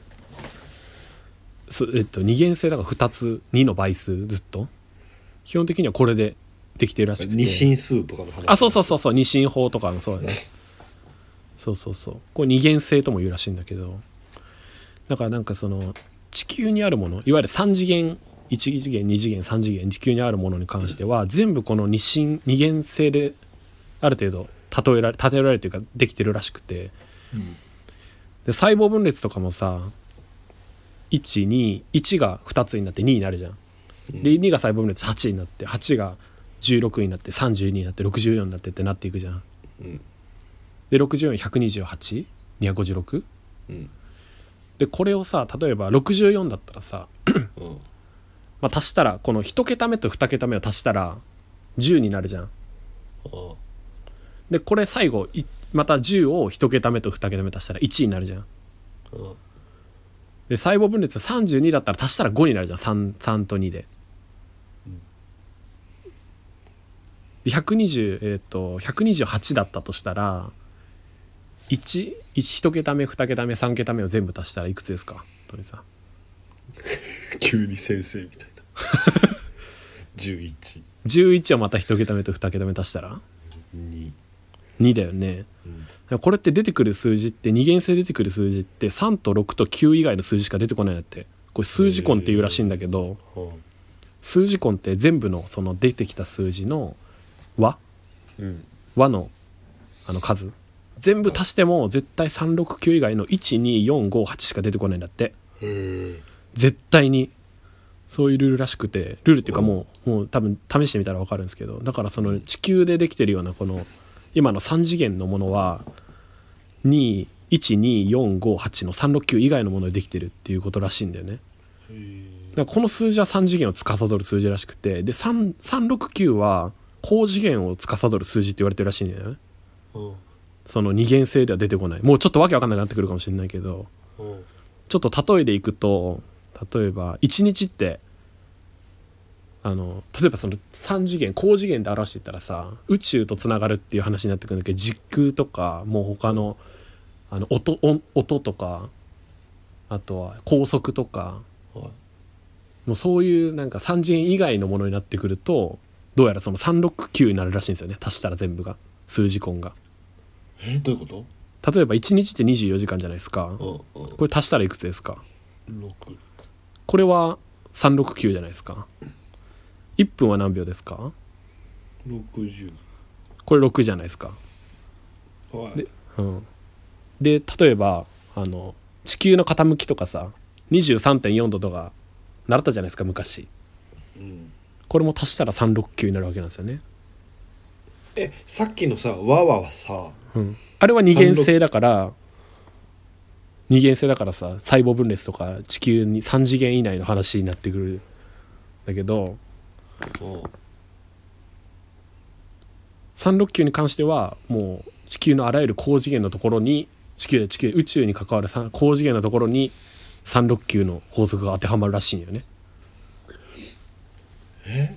そえっと二元性だからふたつにの倍数ずっと基本的にはこれでできてるらしくて、 二進数とかの話。 あそうそうそうそう二進法とかのそうだねそうそうそうこれ二元性とも言うらしいんだけど、だからなんかその地球にあるものいわゆるさん次元いち次元に次元さん次元地球にあるものに関しては全部この二進二元性である程度例えられ例えられるというかできてるらしくて、うん、で細胞分裂とかもさいちにいちがふたつになってにになるじゃん、うん、でにが細胞分裂はちになってはちがじゅうろくになってさんじゅうにになってろくじゅうよんになってってなっていくじゃん、うん、でろくじゅうよん、ひゃくにじゅうはち、にひゃくごじゅうろく、うん、でこれをさ例えばろくじゅうよんだったらさ、うんまあ、足したらこのいち桁目とに桁目を足したらじゅうになるじゃん、うん、でこれ最後またじゅうをいち桁目とに桁目足したらいちになるじゃん、うん、で細胞分裂さんじゅうにだったら足したらごになるじゃん 3, さんとにでひゃくにじゅう、えー、とひゃくにじゅうはちだったとしたらいち、いち桁目に桁目さん桁目を全部足したらいくつですかトミさん急に先生みたいなじゅういちじゅういちはまたいち桁目とに桁目足したらににだよね、うん、これって出てくる数字って二元性出てくる数字ってさんとろくときゅう以外の数字しか出てこないんだってこれ数字根っていうらしいんだけど、数字根って全部のその出てきた数字の和、うん、和のあの数全部足しても絶対さんろくきゅう以外のいちによんごはちしか出てこないんだって。絶対にそういうルールらしくて、ルールっていうかもう、もう多分試してみたら分かるんですけど、だからその地球でできてるようなこの今のさん次元のものはにいちによんごはちのさんろくきゅう以外のものでできてるっていうことらしいんだよね。だからこの数字はさん次元を司る数字らしくて、でさんろくきゅうは高次元を司る数字って言われてるらしいんだよね。その二元性では出てこない。もうちょっとわけわかんなくなってくるかもしれないけど、ちょっと例えでいくと、例えばいちにちってあの例えばそのさん次元高次元で表していったらさ、宇宙とつながるっていう話になってくるんだけど、時空とかもう他のあの 音, 音とか、あとは高速とか、もうそういうなんかさん次元以外のものになってくると、どうやらそのさんろくきゅうになるらしいんですよね。足したら全部が数字根が。 えどういうこと？ 例えばいちにちってにじゅうよじかんじゃないですか。これ足したらいくつですか？ ろく。 これはさんろくきゅうじゃないですか。いっぷんは何秒ですか？ ろくじゅう。 これろくじゃないですか。 はい。 で、うん、で例えばあの地球の傾きとかさ にじゅうさんてんよん 度とか習ったじゃないですか昔、うん、これも足したらさんろくきゅうになるわけなんですよね。 えさっきのさ和はさ、 うん、あれは二元性だから二元性だからさ、細胞分裂とか地球にさん次元以内の話になってくるんだけど、さんろくきゅうに関してはもう地球のあらゆる高次元のところに、地球地球宇宙に関わる高次元のところにさんろくきゅうの法則が当てはまるらしいんよね。 え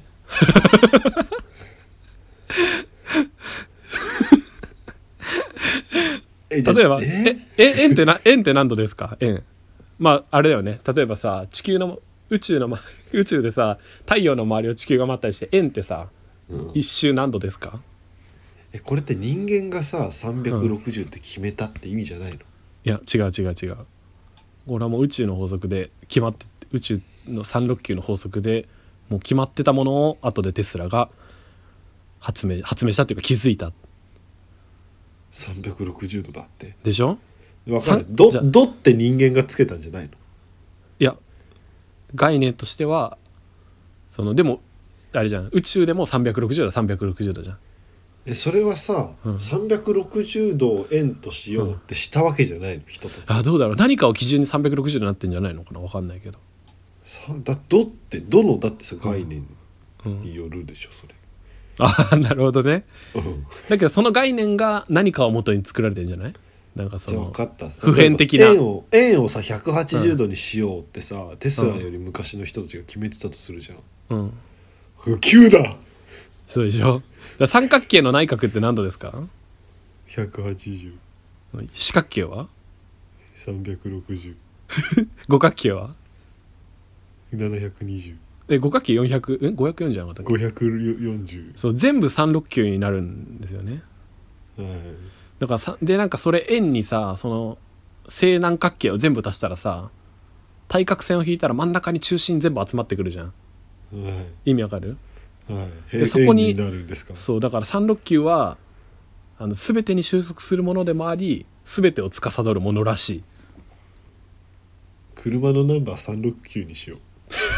例えばええ円ってな円って何度ですか？円、まああれだよね。例えばさ地球の宇宙の宇宙でさ太陽の周りを地球が回ったりして、円ってさ、うん、一周何度ですか？ えこれって人間がささんびゃくろくじゅうって決めたって意味じゃないの？うん、 いや違う違う違う。これはもう宇宙の法則で決まって、宇宙のさんろくきゅうの法則でもう決まってたものを後でテスラが発明発明したっていうか気づいた。 さんびゃくろくじゅうどだってでしょ。 分かんない。ドドって人間がつけたんじゃないの？ いや概念としてはそのでもあれじゃん、宇宙でもさんびゃくろくじゅうどはさんびゃくろくじゅうどじゃん。 えそれはさ、うん、さんびゃくろくじゅうどを円としようってしたわけじゃないの、うん、人たち。 あどうだろう、何かを基準にさんびゃくろくじゅうどになってんじゃないのかな、分かんないけど。 さだドってどのだってさ概念によるでしょ、それ。 あなるほどね。だけどその概念が何かを元に作られてるんじゃない？なんかそのじゃあ分かった。 普遍的な円を円をさひゃくはちじゅうどにしようってさ、うん、テスラより昔の人たちが決めてたとするじゃん。うん。急だ。 そうでしょ。だ三角形の内角って何度ですか？ ひゃくはちじゅう。 四角形はさんびゃくろくじゅう。 五角形はななひゃくにじゅう。 え五角形よんひゃくんごひゃくよんじゅうなかったっけ？ ごひゃくよんじゅう。 そう全部さんろくきゅうになるんですよね。はい。だからさでなんかそれ円にさその正南角形を全部足したらさ、対角線を引いたら真ん中に中心全部集まってくるじゃん。はい。意味わかる？ はい。でそこに、円になるんですか？ そうだからさんろくきゅうはあの全てに収束するものでもあり、全てを司るものらしい。 車のナンバーさんろくきゅうにしよう。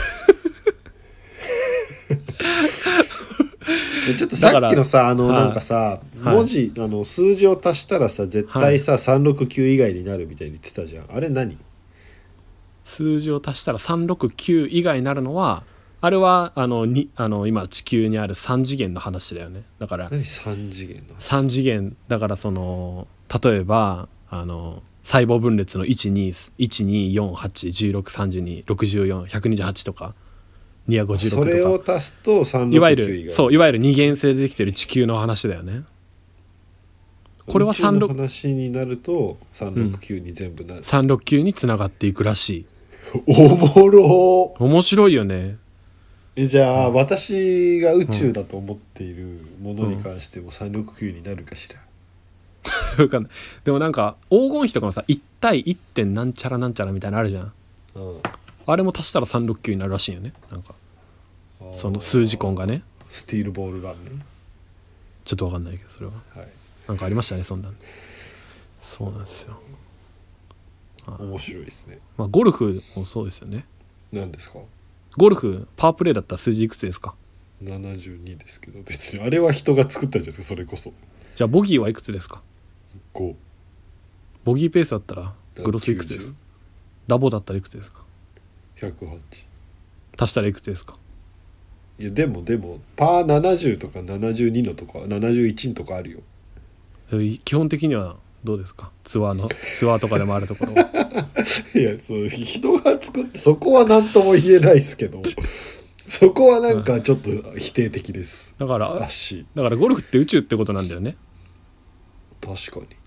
ちょっとさっきのさあのなんかさ、はい、文字あの数字を足したらさ絶対さ、はい、さんろくきゅう以外になるみたいに言ってたじゃん。あれ何？ 数字を足したらさんろくきゅう以外になるのはあれはあのにあの今地球にあるさん次元の話だよね。だから何さん次元の話？ さん次元だからその例えばあの細胞分裂のいちによんはちじゅうろくさんじゅうにろくじゅうよんひゃくにじゅうはちとかにひゃくごじゅうろくとか、 それを足すとさんろくきゅう以外、 いわゆるそういわゆる二元性でできてる地球の話だよね。これはさんろく宇宙の話になるとさんろくきゅうに全部なる、うん、 さんろくきゅうにつながっていくらしい。 おもろー。 面白いよね。 えじゃあ、うん、私が宇宙だと思っているものに関してもさんろくきゅうになるかしら。 分かんない。でもなんか黄金比とかもさいち対いってんなんちゃらなんちゃらみたいなのあるじゃん、うん、 あれも足したらさんびゃくろくじゅうになるらしいよね。なんかその数字根がね、 スティールボールガンね。 ちょっと分かんないけどそれは、 はい、 なんかありましたねそんなん。そうなんですよ。 面白いですね。 まあゴルフもそうですよね。 何ですか？ ゴルフパワープレイだったら数字いくつですか？ ななじゅうにですけど、別にあれは人が作ったんじゃないですか。それこそじゃあボギーはいくつですか？ ご。 ボギーペースだったらグロスいくつですか？ダボだったらいくつですか？ ひゃくはち。 足したらいくつですか？ いやでもでもパーななじゅうとかななじゅうにのとかななじゅういちのとかあるよ。 基本的にはどうですか？ツアーのツアーとかでもあるところいやそう人が作ってそこは何とも言えないですけどそこはなんかちょっと否定的です。 だかららしい。 だからゴルフって宇宙ってことなんだよね。 確かに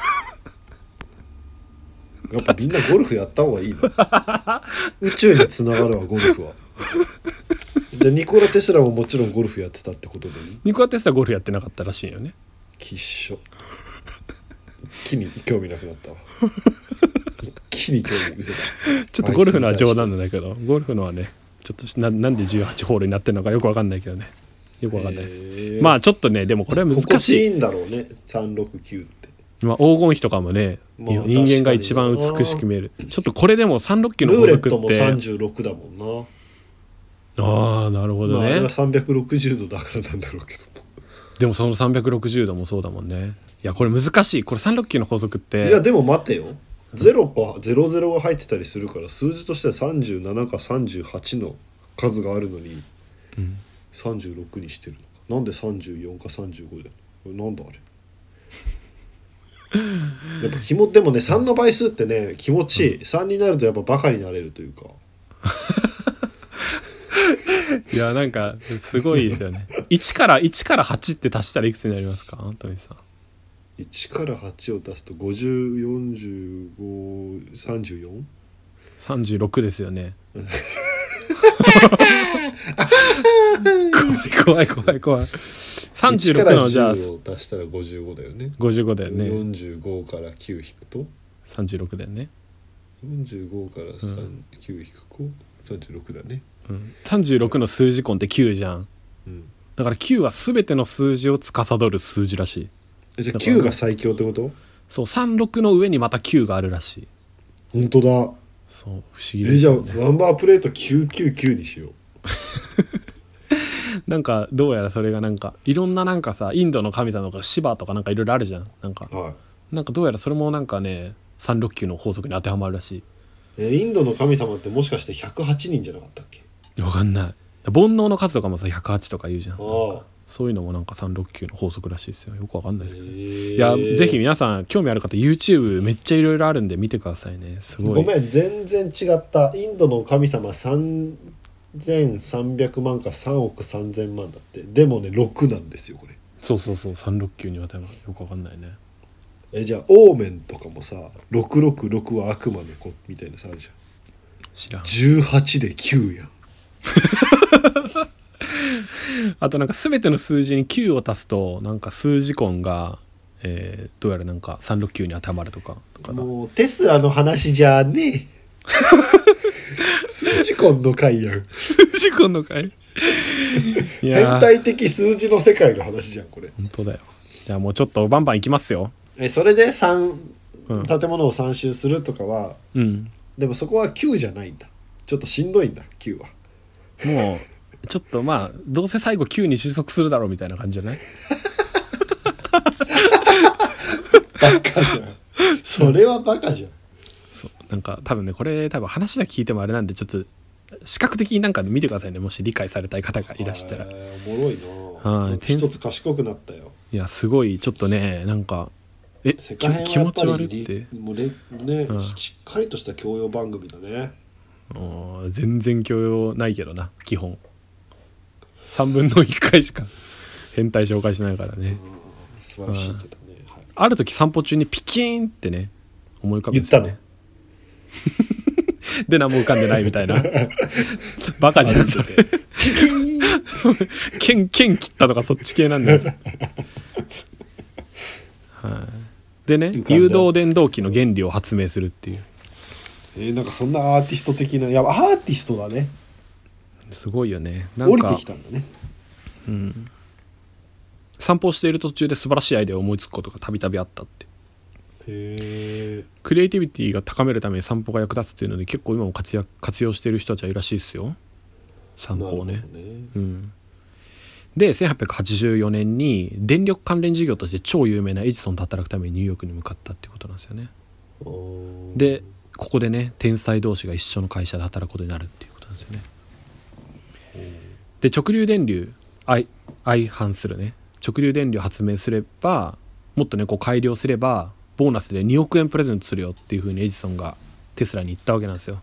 やっぱみんなゴルフやった方がいいな宇宙につながるわゴルフは。じゃあニコラ・テスラももちろんゴルフやってたってことでいい？ ニコラ・テスラゴルフやってなかったらしいよね。 きっしょ。一気に興味なくなったわ一気に興味失せた。 ちょっとゴルフのは冗談なんだけど、ゴルフのはねちょっと な, なんでじゅうはちホールになってるのかよくわかんないけどね。よくわかんないです、えー、まあちょっとねでもこれは難しい。 心地いいんだろうねさんびゃくろくじゅうって。 まあ、黄金比とかもね、まあ、人間が一番美しく見える。ちょっとこれでもさんびゃくろくじゅうの法則ってルーレットもさんじゅうろくだもんな。 ああなるほどね、まあ、 あれはさんびゃくろくじゅうどだからなんだろうけどもでもそのさんびゃくろくじゅうどもそうだもんね。いやこれ難しい。これさんびゃくろくじゅうの法則っていやでも待てよゼロかゼロゼロが入ってたりするから数字としてはさんじゅうななかさんじゅうはちの数があるのに、うん、さんじゅうろくにしてるのか。なんでさんじゅうよんかさんじゅうごだよ。なんだあれやっぱ気もでもねさんの倍数ってね気持ちいい、うん、さんになるとやっぱバカになれるというかいやなんかすごいですよねいちからいちからはちって足したらいくつになりますかトミさん？ いちからはちを足すとごじゅう、よんじゅうご、さんじゅうよん？ さんじゅうろくですよね怖い怖い怖い怖い。さんじゅうろくのじゃあいちからじゅうを足したらごじゅうごだよね。 ごじゅうごだよね。 よんじゅうごからきゅう引くとさんじゅうろくだよね。 よんじゅうごからさん、きゅう引くとさんじゅうろくだね、 うん、さんじゅうろくの数字根ってきゅうじゃん、うん、だからきゅうは全ての数字を司る数字らしい。 じゃあきゅうが最強ってこと？ そうさんじゅうろくの上にまたきゅうがあるらしい。 本当だ。 そう不思議ですよね。 えじゃあナンバープレートきゅうきゅうきゅうにしようなんかどうやらそれがなんかいろんななんかさインドの神様とかシバとかなんかいろいろあるじゃん。なんか、はい、なんかどうやらそれもなんかねさんびゃくろくじゅうの法則に当てはまるらしい。 えインドの神様ってもしかしてひゃくはちにんじゃなかったっけ？ わかんない。煩悩の数とかもさひゃくはちとか言うじゃん。あそういうのもなんかさんびゃくろくじゅうの法則らしいですよ。よくわかんないですけど、ね、いやぜひ皆さん興味ある方 YouTube めっちゃいろいろあるんで見てくださいね。すごい。 ごめん全然違った。インドの神様さんぜんさんびゃくまんかさんおくさんぜんまんだって。でもねろくなんですよこれ。 そうそうそうさんびゃくろくじゅうには多分よくわかんないね。 えじゃあオーメンとかもさろくろくろくは悪魔の子みたいなさあるじゃん。 知らん。 じゅうはちできゅうやんあとなんか全ての数字にきゅうを足すとなんか数字根が、えー、どうやらなんかさんびゃくろくじゅうに当てはまるとか。 もうテスラの話じゃねえ数字根の回やん数字根の回いや変態的数字の世界の話じゃんこれ。 本当だよ。じゃあもうちょっとバンバンいきますよ。 えそれでさん、うん、建物をさん周するとかは、 うん、でもそこはきゅうじゃないんだ。ちょっとしんどいんだきゅうは。 もうちょっとまあどうせ最後きゅうに収束するだろうみたいな感じじゃないバカじゃんそれはバカじゃん。 そうなんか多分ねこれ多分話だけ聞いてもあれなんでちょっと視覚的になんか見てくださいね。もし理解されたい方がいらしたら。 おもろいな。はい。一つ賢くなったよ。 いやすごいちょっとねなんかえ気持ち悪いってもうね、うん、しっかりとした教養番組だね。 全然教養ないけどな基本さんぶんのいっかいしか変態紹介しないからね。 素晴らしいけどね、 はい、ある時散歩中にピキーンってね思い浮かぶんですよね。で何も浮かんでないみたいなバカじゃんそれ。ピキーン剣剣切ったとかそっち系なんだよ、はい、でね誘導電動機の原理を発明するっていう。 えー、なんかそんなアーティスト的ないやアーティストだね。 すごいよね。なんか降りてきたんだね。 うん、散歩している途中で素晴らしいアイデアを思いつくことがたびたびあったって。 へえ。 クリエイティビティが高めるために散歩が役立つっていうので結構今も活躍活用している人たちはいるらしいですよ、散歩をね。 なるほどね。 うん、でせんはっぴゃくはちじゅうよねんに電力関連事業として超有名なエジソンと働くためにニューヨークに向かったっていうことなんですよね。でここでね天才同士が一緒の会社で働くことになるっていうことなんですよね。で直流電流相相反するね直流電流を発明すればもっとねこう改良すればボーナスでにおくえんプレゼントするよっていう風にエジソンがテスラに言ったわけなんですよ。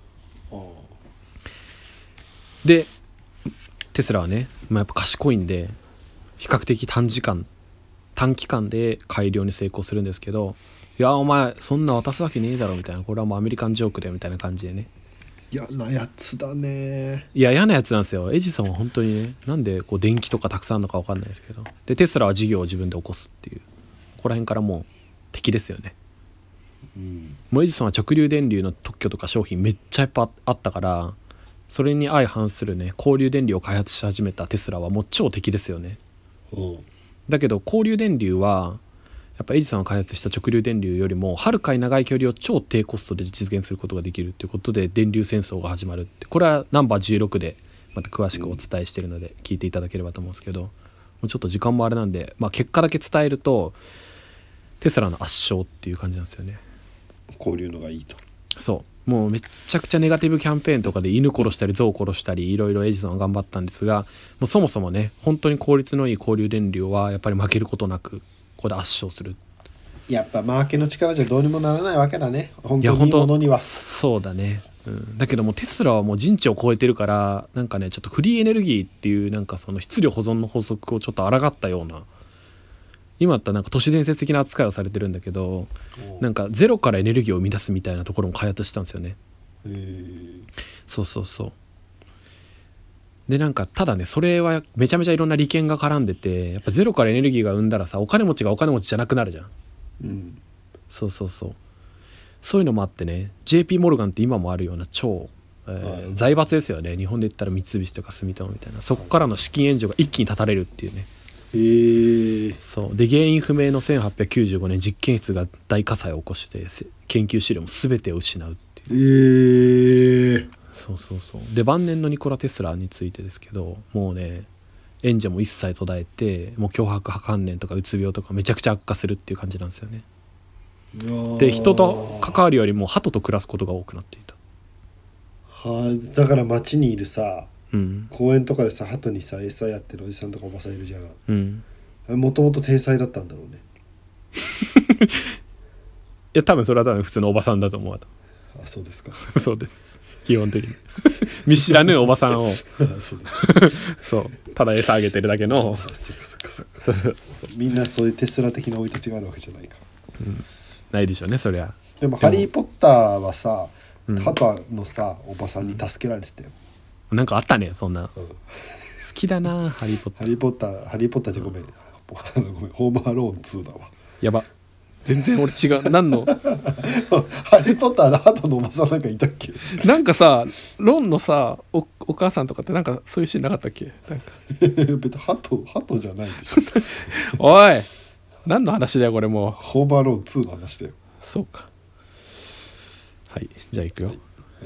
でテスラはね、まあ、やっぱ賢いんで比較的短時間短期間で改良に成功するんですけど、いやお前そんな渡すわけねえだろみたいな、これはもうアメリカンジョークだよみたいな感じでね。 嫌なやつだね。 いや嫌なやつなんですよ。エジソンは本当にね、なんでこう電気とかたくさんあるのか分かんないですけど、でテスラは事業を自分で起こすっていう、ここら辺からもう敵ですよね。 うん、 もうエジソンは直流電流の特許とか商品めっちゃいっぱいあったから、それに相反するね交流電流を開発し始めたテスラはもう超敵ですよね。 うん、 だけど交流電流はやっぱエジソンが開発した直流電流よりもはるかに長い距離を超低コストで実現することができるっていうことで電流戦争が始まるって、これはナンバーじゅうろくでまた詳しくお伝えしているので聞いていただければと思うんですけど、もうちょっと時間もあれなんで、まあ、結果だけ伝えるとテスラの圧勝っていう感じなんですよね。 交流のがいいと。 そうもうめっちゃくちゃネガティブキャンペーンとかで犬殺したり象殺したりいろいろエジソンは頑張ったんですが、もうそもそもね本当に効率のいい交流電流はやっぱり負けることなくここで圧勝する。 やっぱマーケの力じゃどうにもならないわけだね、本当にいいものには。 そうだね、うん、だけどもテスラはもう人知を超えてるから、なんかねちょっとフリーエネルギーっていうなんかその質量保存の法則をちょっと抗ったような、今だったらなんか都市伝説的な扱いをされてるんだけど、なんかゼロからエネルギーを生み出すみたいなところも開発したんですよね。 へー。 そうそうそう。でなんかただねそれはめちゃめちゃいろんな利権が絡んでて、やっぱゼロからエネルギーが生んだらさお金持ちがお金持ちじゃなくなるじゃん。 うん、 そうそうそう、そういうのもあってね ジェーピー モルガンって今もあるような超、えーはい、財閥ですよね。日本で言ったら三菱とか住友みたいな、そこからの資金援助が一気に断たれるっていうね。 へー。 そうで原因不明のせんはっぴゃくきゅうじゅうごねん実験室が大火災を起こして研究資料も全てを失うっていう。 へー。 そうそうそう。で晩年のニコラ・テスラについてですけど、もうね援助も一切途絶えて、もう強迫観念とかうつ病とかめちゃくちゃ悪化するっていう感じなんですよね。で人と関わるよりも鳩と暮らすことが多くなっていた。 はあ、だから街にいるさ、 うん、 公園とかでさ鳩にさ餌やってるおじさんとかおばさんいるじゃん。 うん、 もともと天才だったんだろうね。 いや多分それは多分普通のおばさんだと思う。 あ、そうですか。 そうです基本的に見知らぬおばさんをそうですそうただ餌あげてるだけのそっかそっかそっか。 そうそうそうみんなそういうテスラ的な生い立ちがあるわけじゃないか、 うん、ないでしょうねそりゃ。 でもハリー・ポッターはさ、 うん、 鳩のさおばさんに助けられてたよ。 なんかあったねそんな、うん、好好きだなハリー・ポッター。 ハリー・ポッターハリー・ポッターじゃごめん、うん、ごめんホーム・アローンツーだわ。 やば全然俺違う何のハリー・ポッターの鳩のおばさんなんかいたっけ。 なんかさロンのさ お, お母さんとかってなんかそういうシーンなかったっけ。なんか別に鳩鳩じゃないでしょおい何の話だよこれもう。 ホーム・アローンツーの話だよ。 そうかはいじゃあ行くよ、はいはい、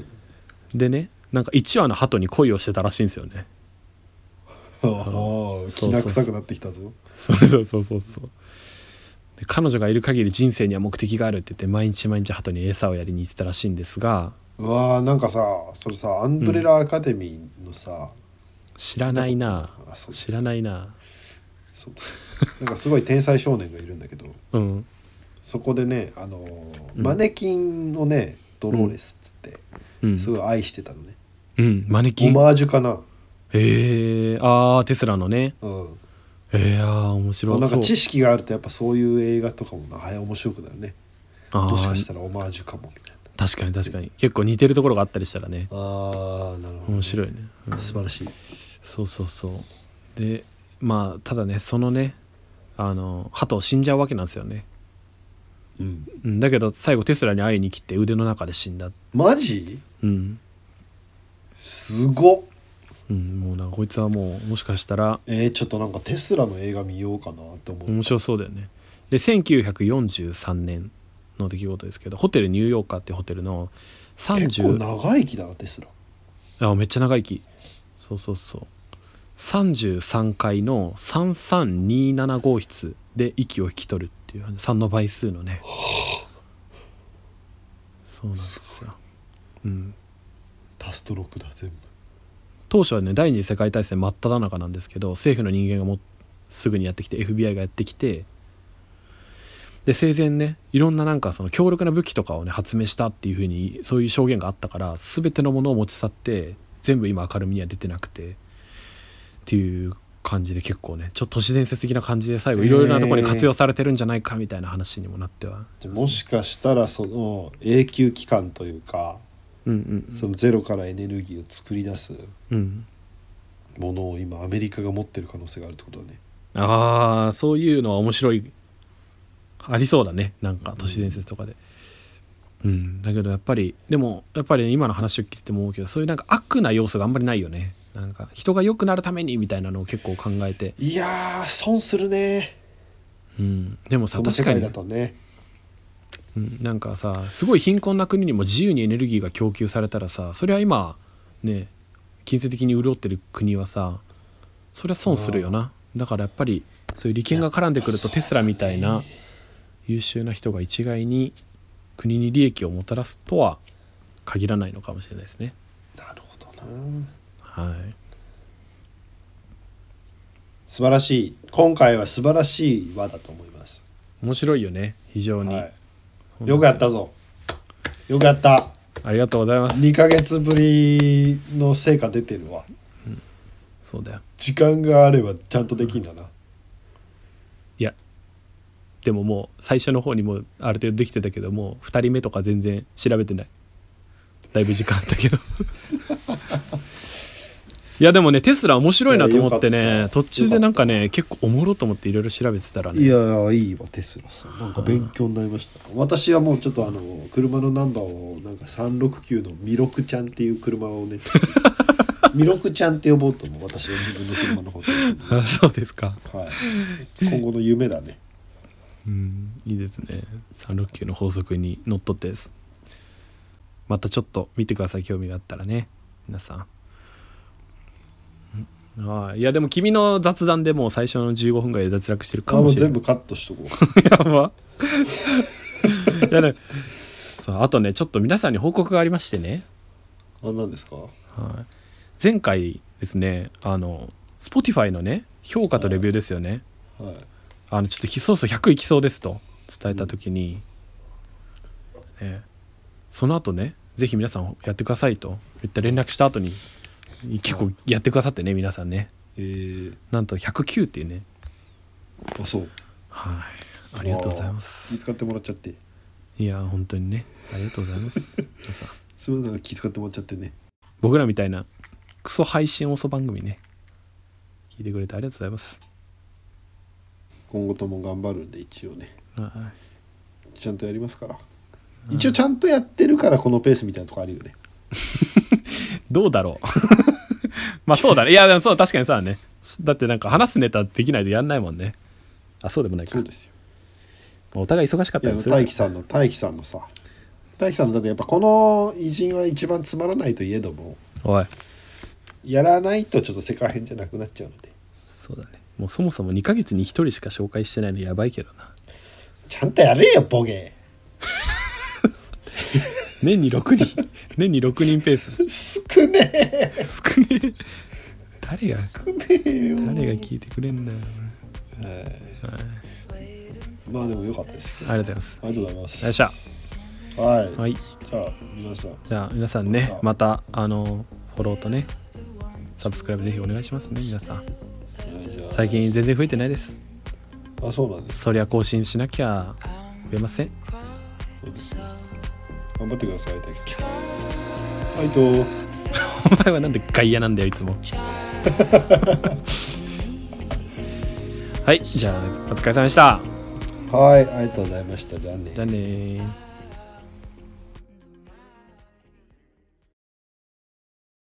でねなんかいちわの鳩に恋をしてたらしいんですよね。 ああきな臭くなってきたぞ。 そうそうそうそうそうで彼女がいる限り人生には目的があるって言って毎日毎日鳩に餌をやりに行ってたらしいんですが、 うわーなんかさそれさアンブレラアカデミーのさ、うん、 知らないなあ知らないなそうなんかすごい天才少年がいるんだけど、 うん、 そこでねあの、うん、マネキンをねドローレスっつって、うん、すごい愛してたのね、 うん、マネキンオマージュかな。 へえあーテスラのね、 うん、 えー、あー面白い。 なんか知識があるとやっぱそういう映画とかもなはい面白くなるね。もしかしたらオマージュかもみたいな。 確かに確かに結構似てるところがあったりしたらね。 あーなるほど、ね、 面白いね、 うん、素晴らしい。 そうそうそうでまあただねそのねあの鳩死んじゃうわけなんですよね。 うんうん、だけど最後テスラに会いに来て腕の中で死んだ。 マジうんすごっ。 うん、もうなんかこいつはもうもしかしたらえー、ちょっとなんかテスラの映画見ようかなって思う。 面白そうだよね。でせんきゅうひゃくよんじゅうさんねんの出来事ですけど、ホテルニューヨーカーってホテルのさんじゅう結構長生きだなテスラ。 あめっちゃ長生き。そうそうそうさんじゅうさんかいのさんさんになな号室で息を引き取るっていうさんの倍数のね。そうなんですよ。うんタストロックだ全部。 当初はね第二次世界大戦真っ只中なんですけど、政府の人間がもすぐにやってきて エフビーアイ がやってきて、で生前ねいろんななんかその強力な武器とかをね発明したっていう風にそういう証言があったから、全てのものを持ち去って全部今明るみには出てなくてっていう感じで、結構ねちょっと都市伝説的な感じで最後いろいろなところに活用されてるんじゃないかみたいな話にもなっては、 じゃもしかしたらその永久期間というか、 うんうんうん、 そのゼロからエネルギーを作り出すうんものを今アメリカが持ってる可能性があるってことだね。 ああそういうのは面白い、ありそうだね、なんか都市伝説とかで。うん、うん、だけどやっぱりでもやっぱり、ね、今の話を聞いても思うけど、そういうなんか悪な要素があんまりないよね。なんか人が良くなるためにみたいなのを結構考えて。 いやー損するね。 うん、でもさこの世界確かにだとね、 うん、なんかさすごい貧困な国にも自由にエネルギーが供給されたらさ、それは今ね金銭的に潤ってる国はさそれは損するよな。だからやっぱりそういう利権が絡んでくると、テスラみたいな優秀な人が一概に国に利益をもたらすとは限らないのかもしれないですね。 なるほどな。 はい素晴らしい。今回は素晴らしい輪だと思います。 面白いよね非常に、 はい、よくやったぞ。よくやった。 ありがとうございます。 にかげつぶりの成果出てるわ、 うん、そうだよ。 時間があればちゃんとできんだな。 いやでももう最初の方にもうある程度できてたけど、もうふたりめとか全然調べてない。だいぶ時間あったけどいやでもねテスラ面白いなと思ってね、途中でなんかね結構おもろと思っていろいろ調べてたらね、 いやいいわテスラさん、なんか勉強になりました。私はもうちょっとあの車のナンバーをなんかさんろくきゅうのミロクちゃんっていう車をねミロクちゃんって呼ぼうと思う。私は自分の車のことあそうですか。 はい、今後の夢だね。 うんいいですね。さんろくきゅうの法則にのっとってです。またちょっと見てください、興味があったらね皆さん。ああいやでも君の雑談でもう最初のじゅうごふんぐらいで脱落してるかもしれない。 あもう全部カットしとこうやばいやねそうあとねちょっと皆さんに報告がありましてね。 あ何ですか。 はい、前回ですねあの Spotify のね評価とレビューですよね、 はい、 あのちょっとそうそうひゃくいきそうですと伝えた時に、うんね、その後ねぜひ皆さんやってくださいと言った連絡した後に結構やってくださってね皆さんね、 えー、 なんとひゃくきゅうっていうね。 あそうはいありがとうございます。 気遣ってもらっちゃって。 いや本当にねありがとうございます皆さんすみません気遣ってもらっちゃってね。 僕らみたいなクソ配信遅番組ね聞いてくれてありがとうございます。 今後とも頑張るんで一応ね、 はい、 ちゃんとやりますから。一応ちゃんとやってるからこのペースみたいなとこあるよねどうだろうまあそうだね。いやでもそう確かにさね、だってなんか話すネタできないとやんないもんね。あそうでもないか。 そうですよ。 お互い忙しかったりする。 大樹さんの大樹さんのさ大樹さんのだってやっぱこの偉人は一番つまらないといえどもおいやらないとちょっと世界編じゃなくなっちゃうので。 そうだね。もうそもそもにかげつにひとりしか紹介してないのやばいけどな。 ちゃんとやれよボケ年にろくにん年にろくにんペース少ねえ少ねえ誰が少ねえよ誰が聞いてくれんだよ、 はいはい、 まあでも良かったですけど。 ありがとうございます。 ありがとうございます。 よっしゃはい、 はい、 じゃあ皆さんじゃあ皆さんねまたあのフォローとねサブスクライブぜひお願いしますね皆さん。最近全然増えてないです。 あそうなんです。 そりゃ更新しなきゃ増えません。 そうですね。頑張ってください大樹さん。はいとお前はなんで外野なんだよいつもはいじゃあお疲れ様でした。 はい、ありがとうございました。じゃあね。 じゃあねー。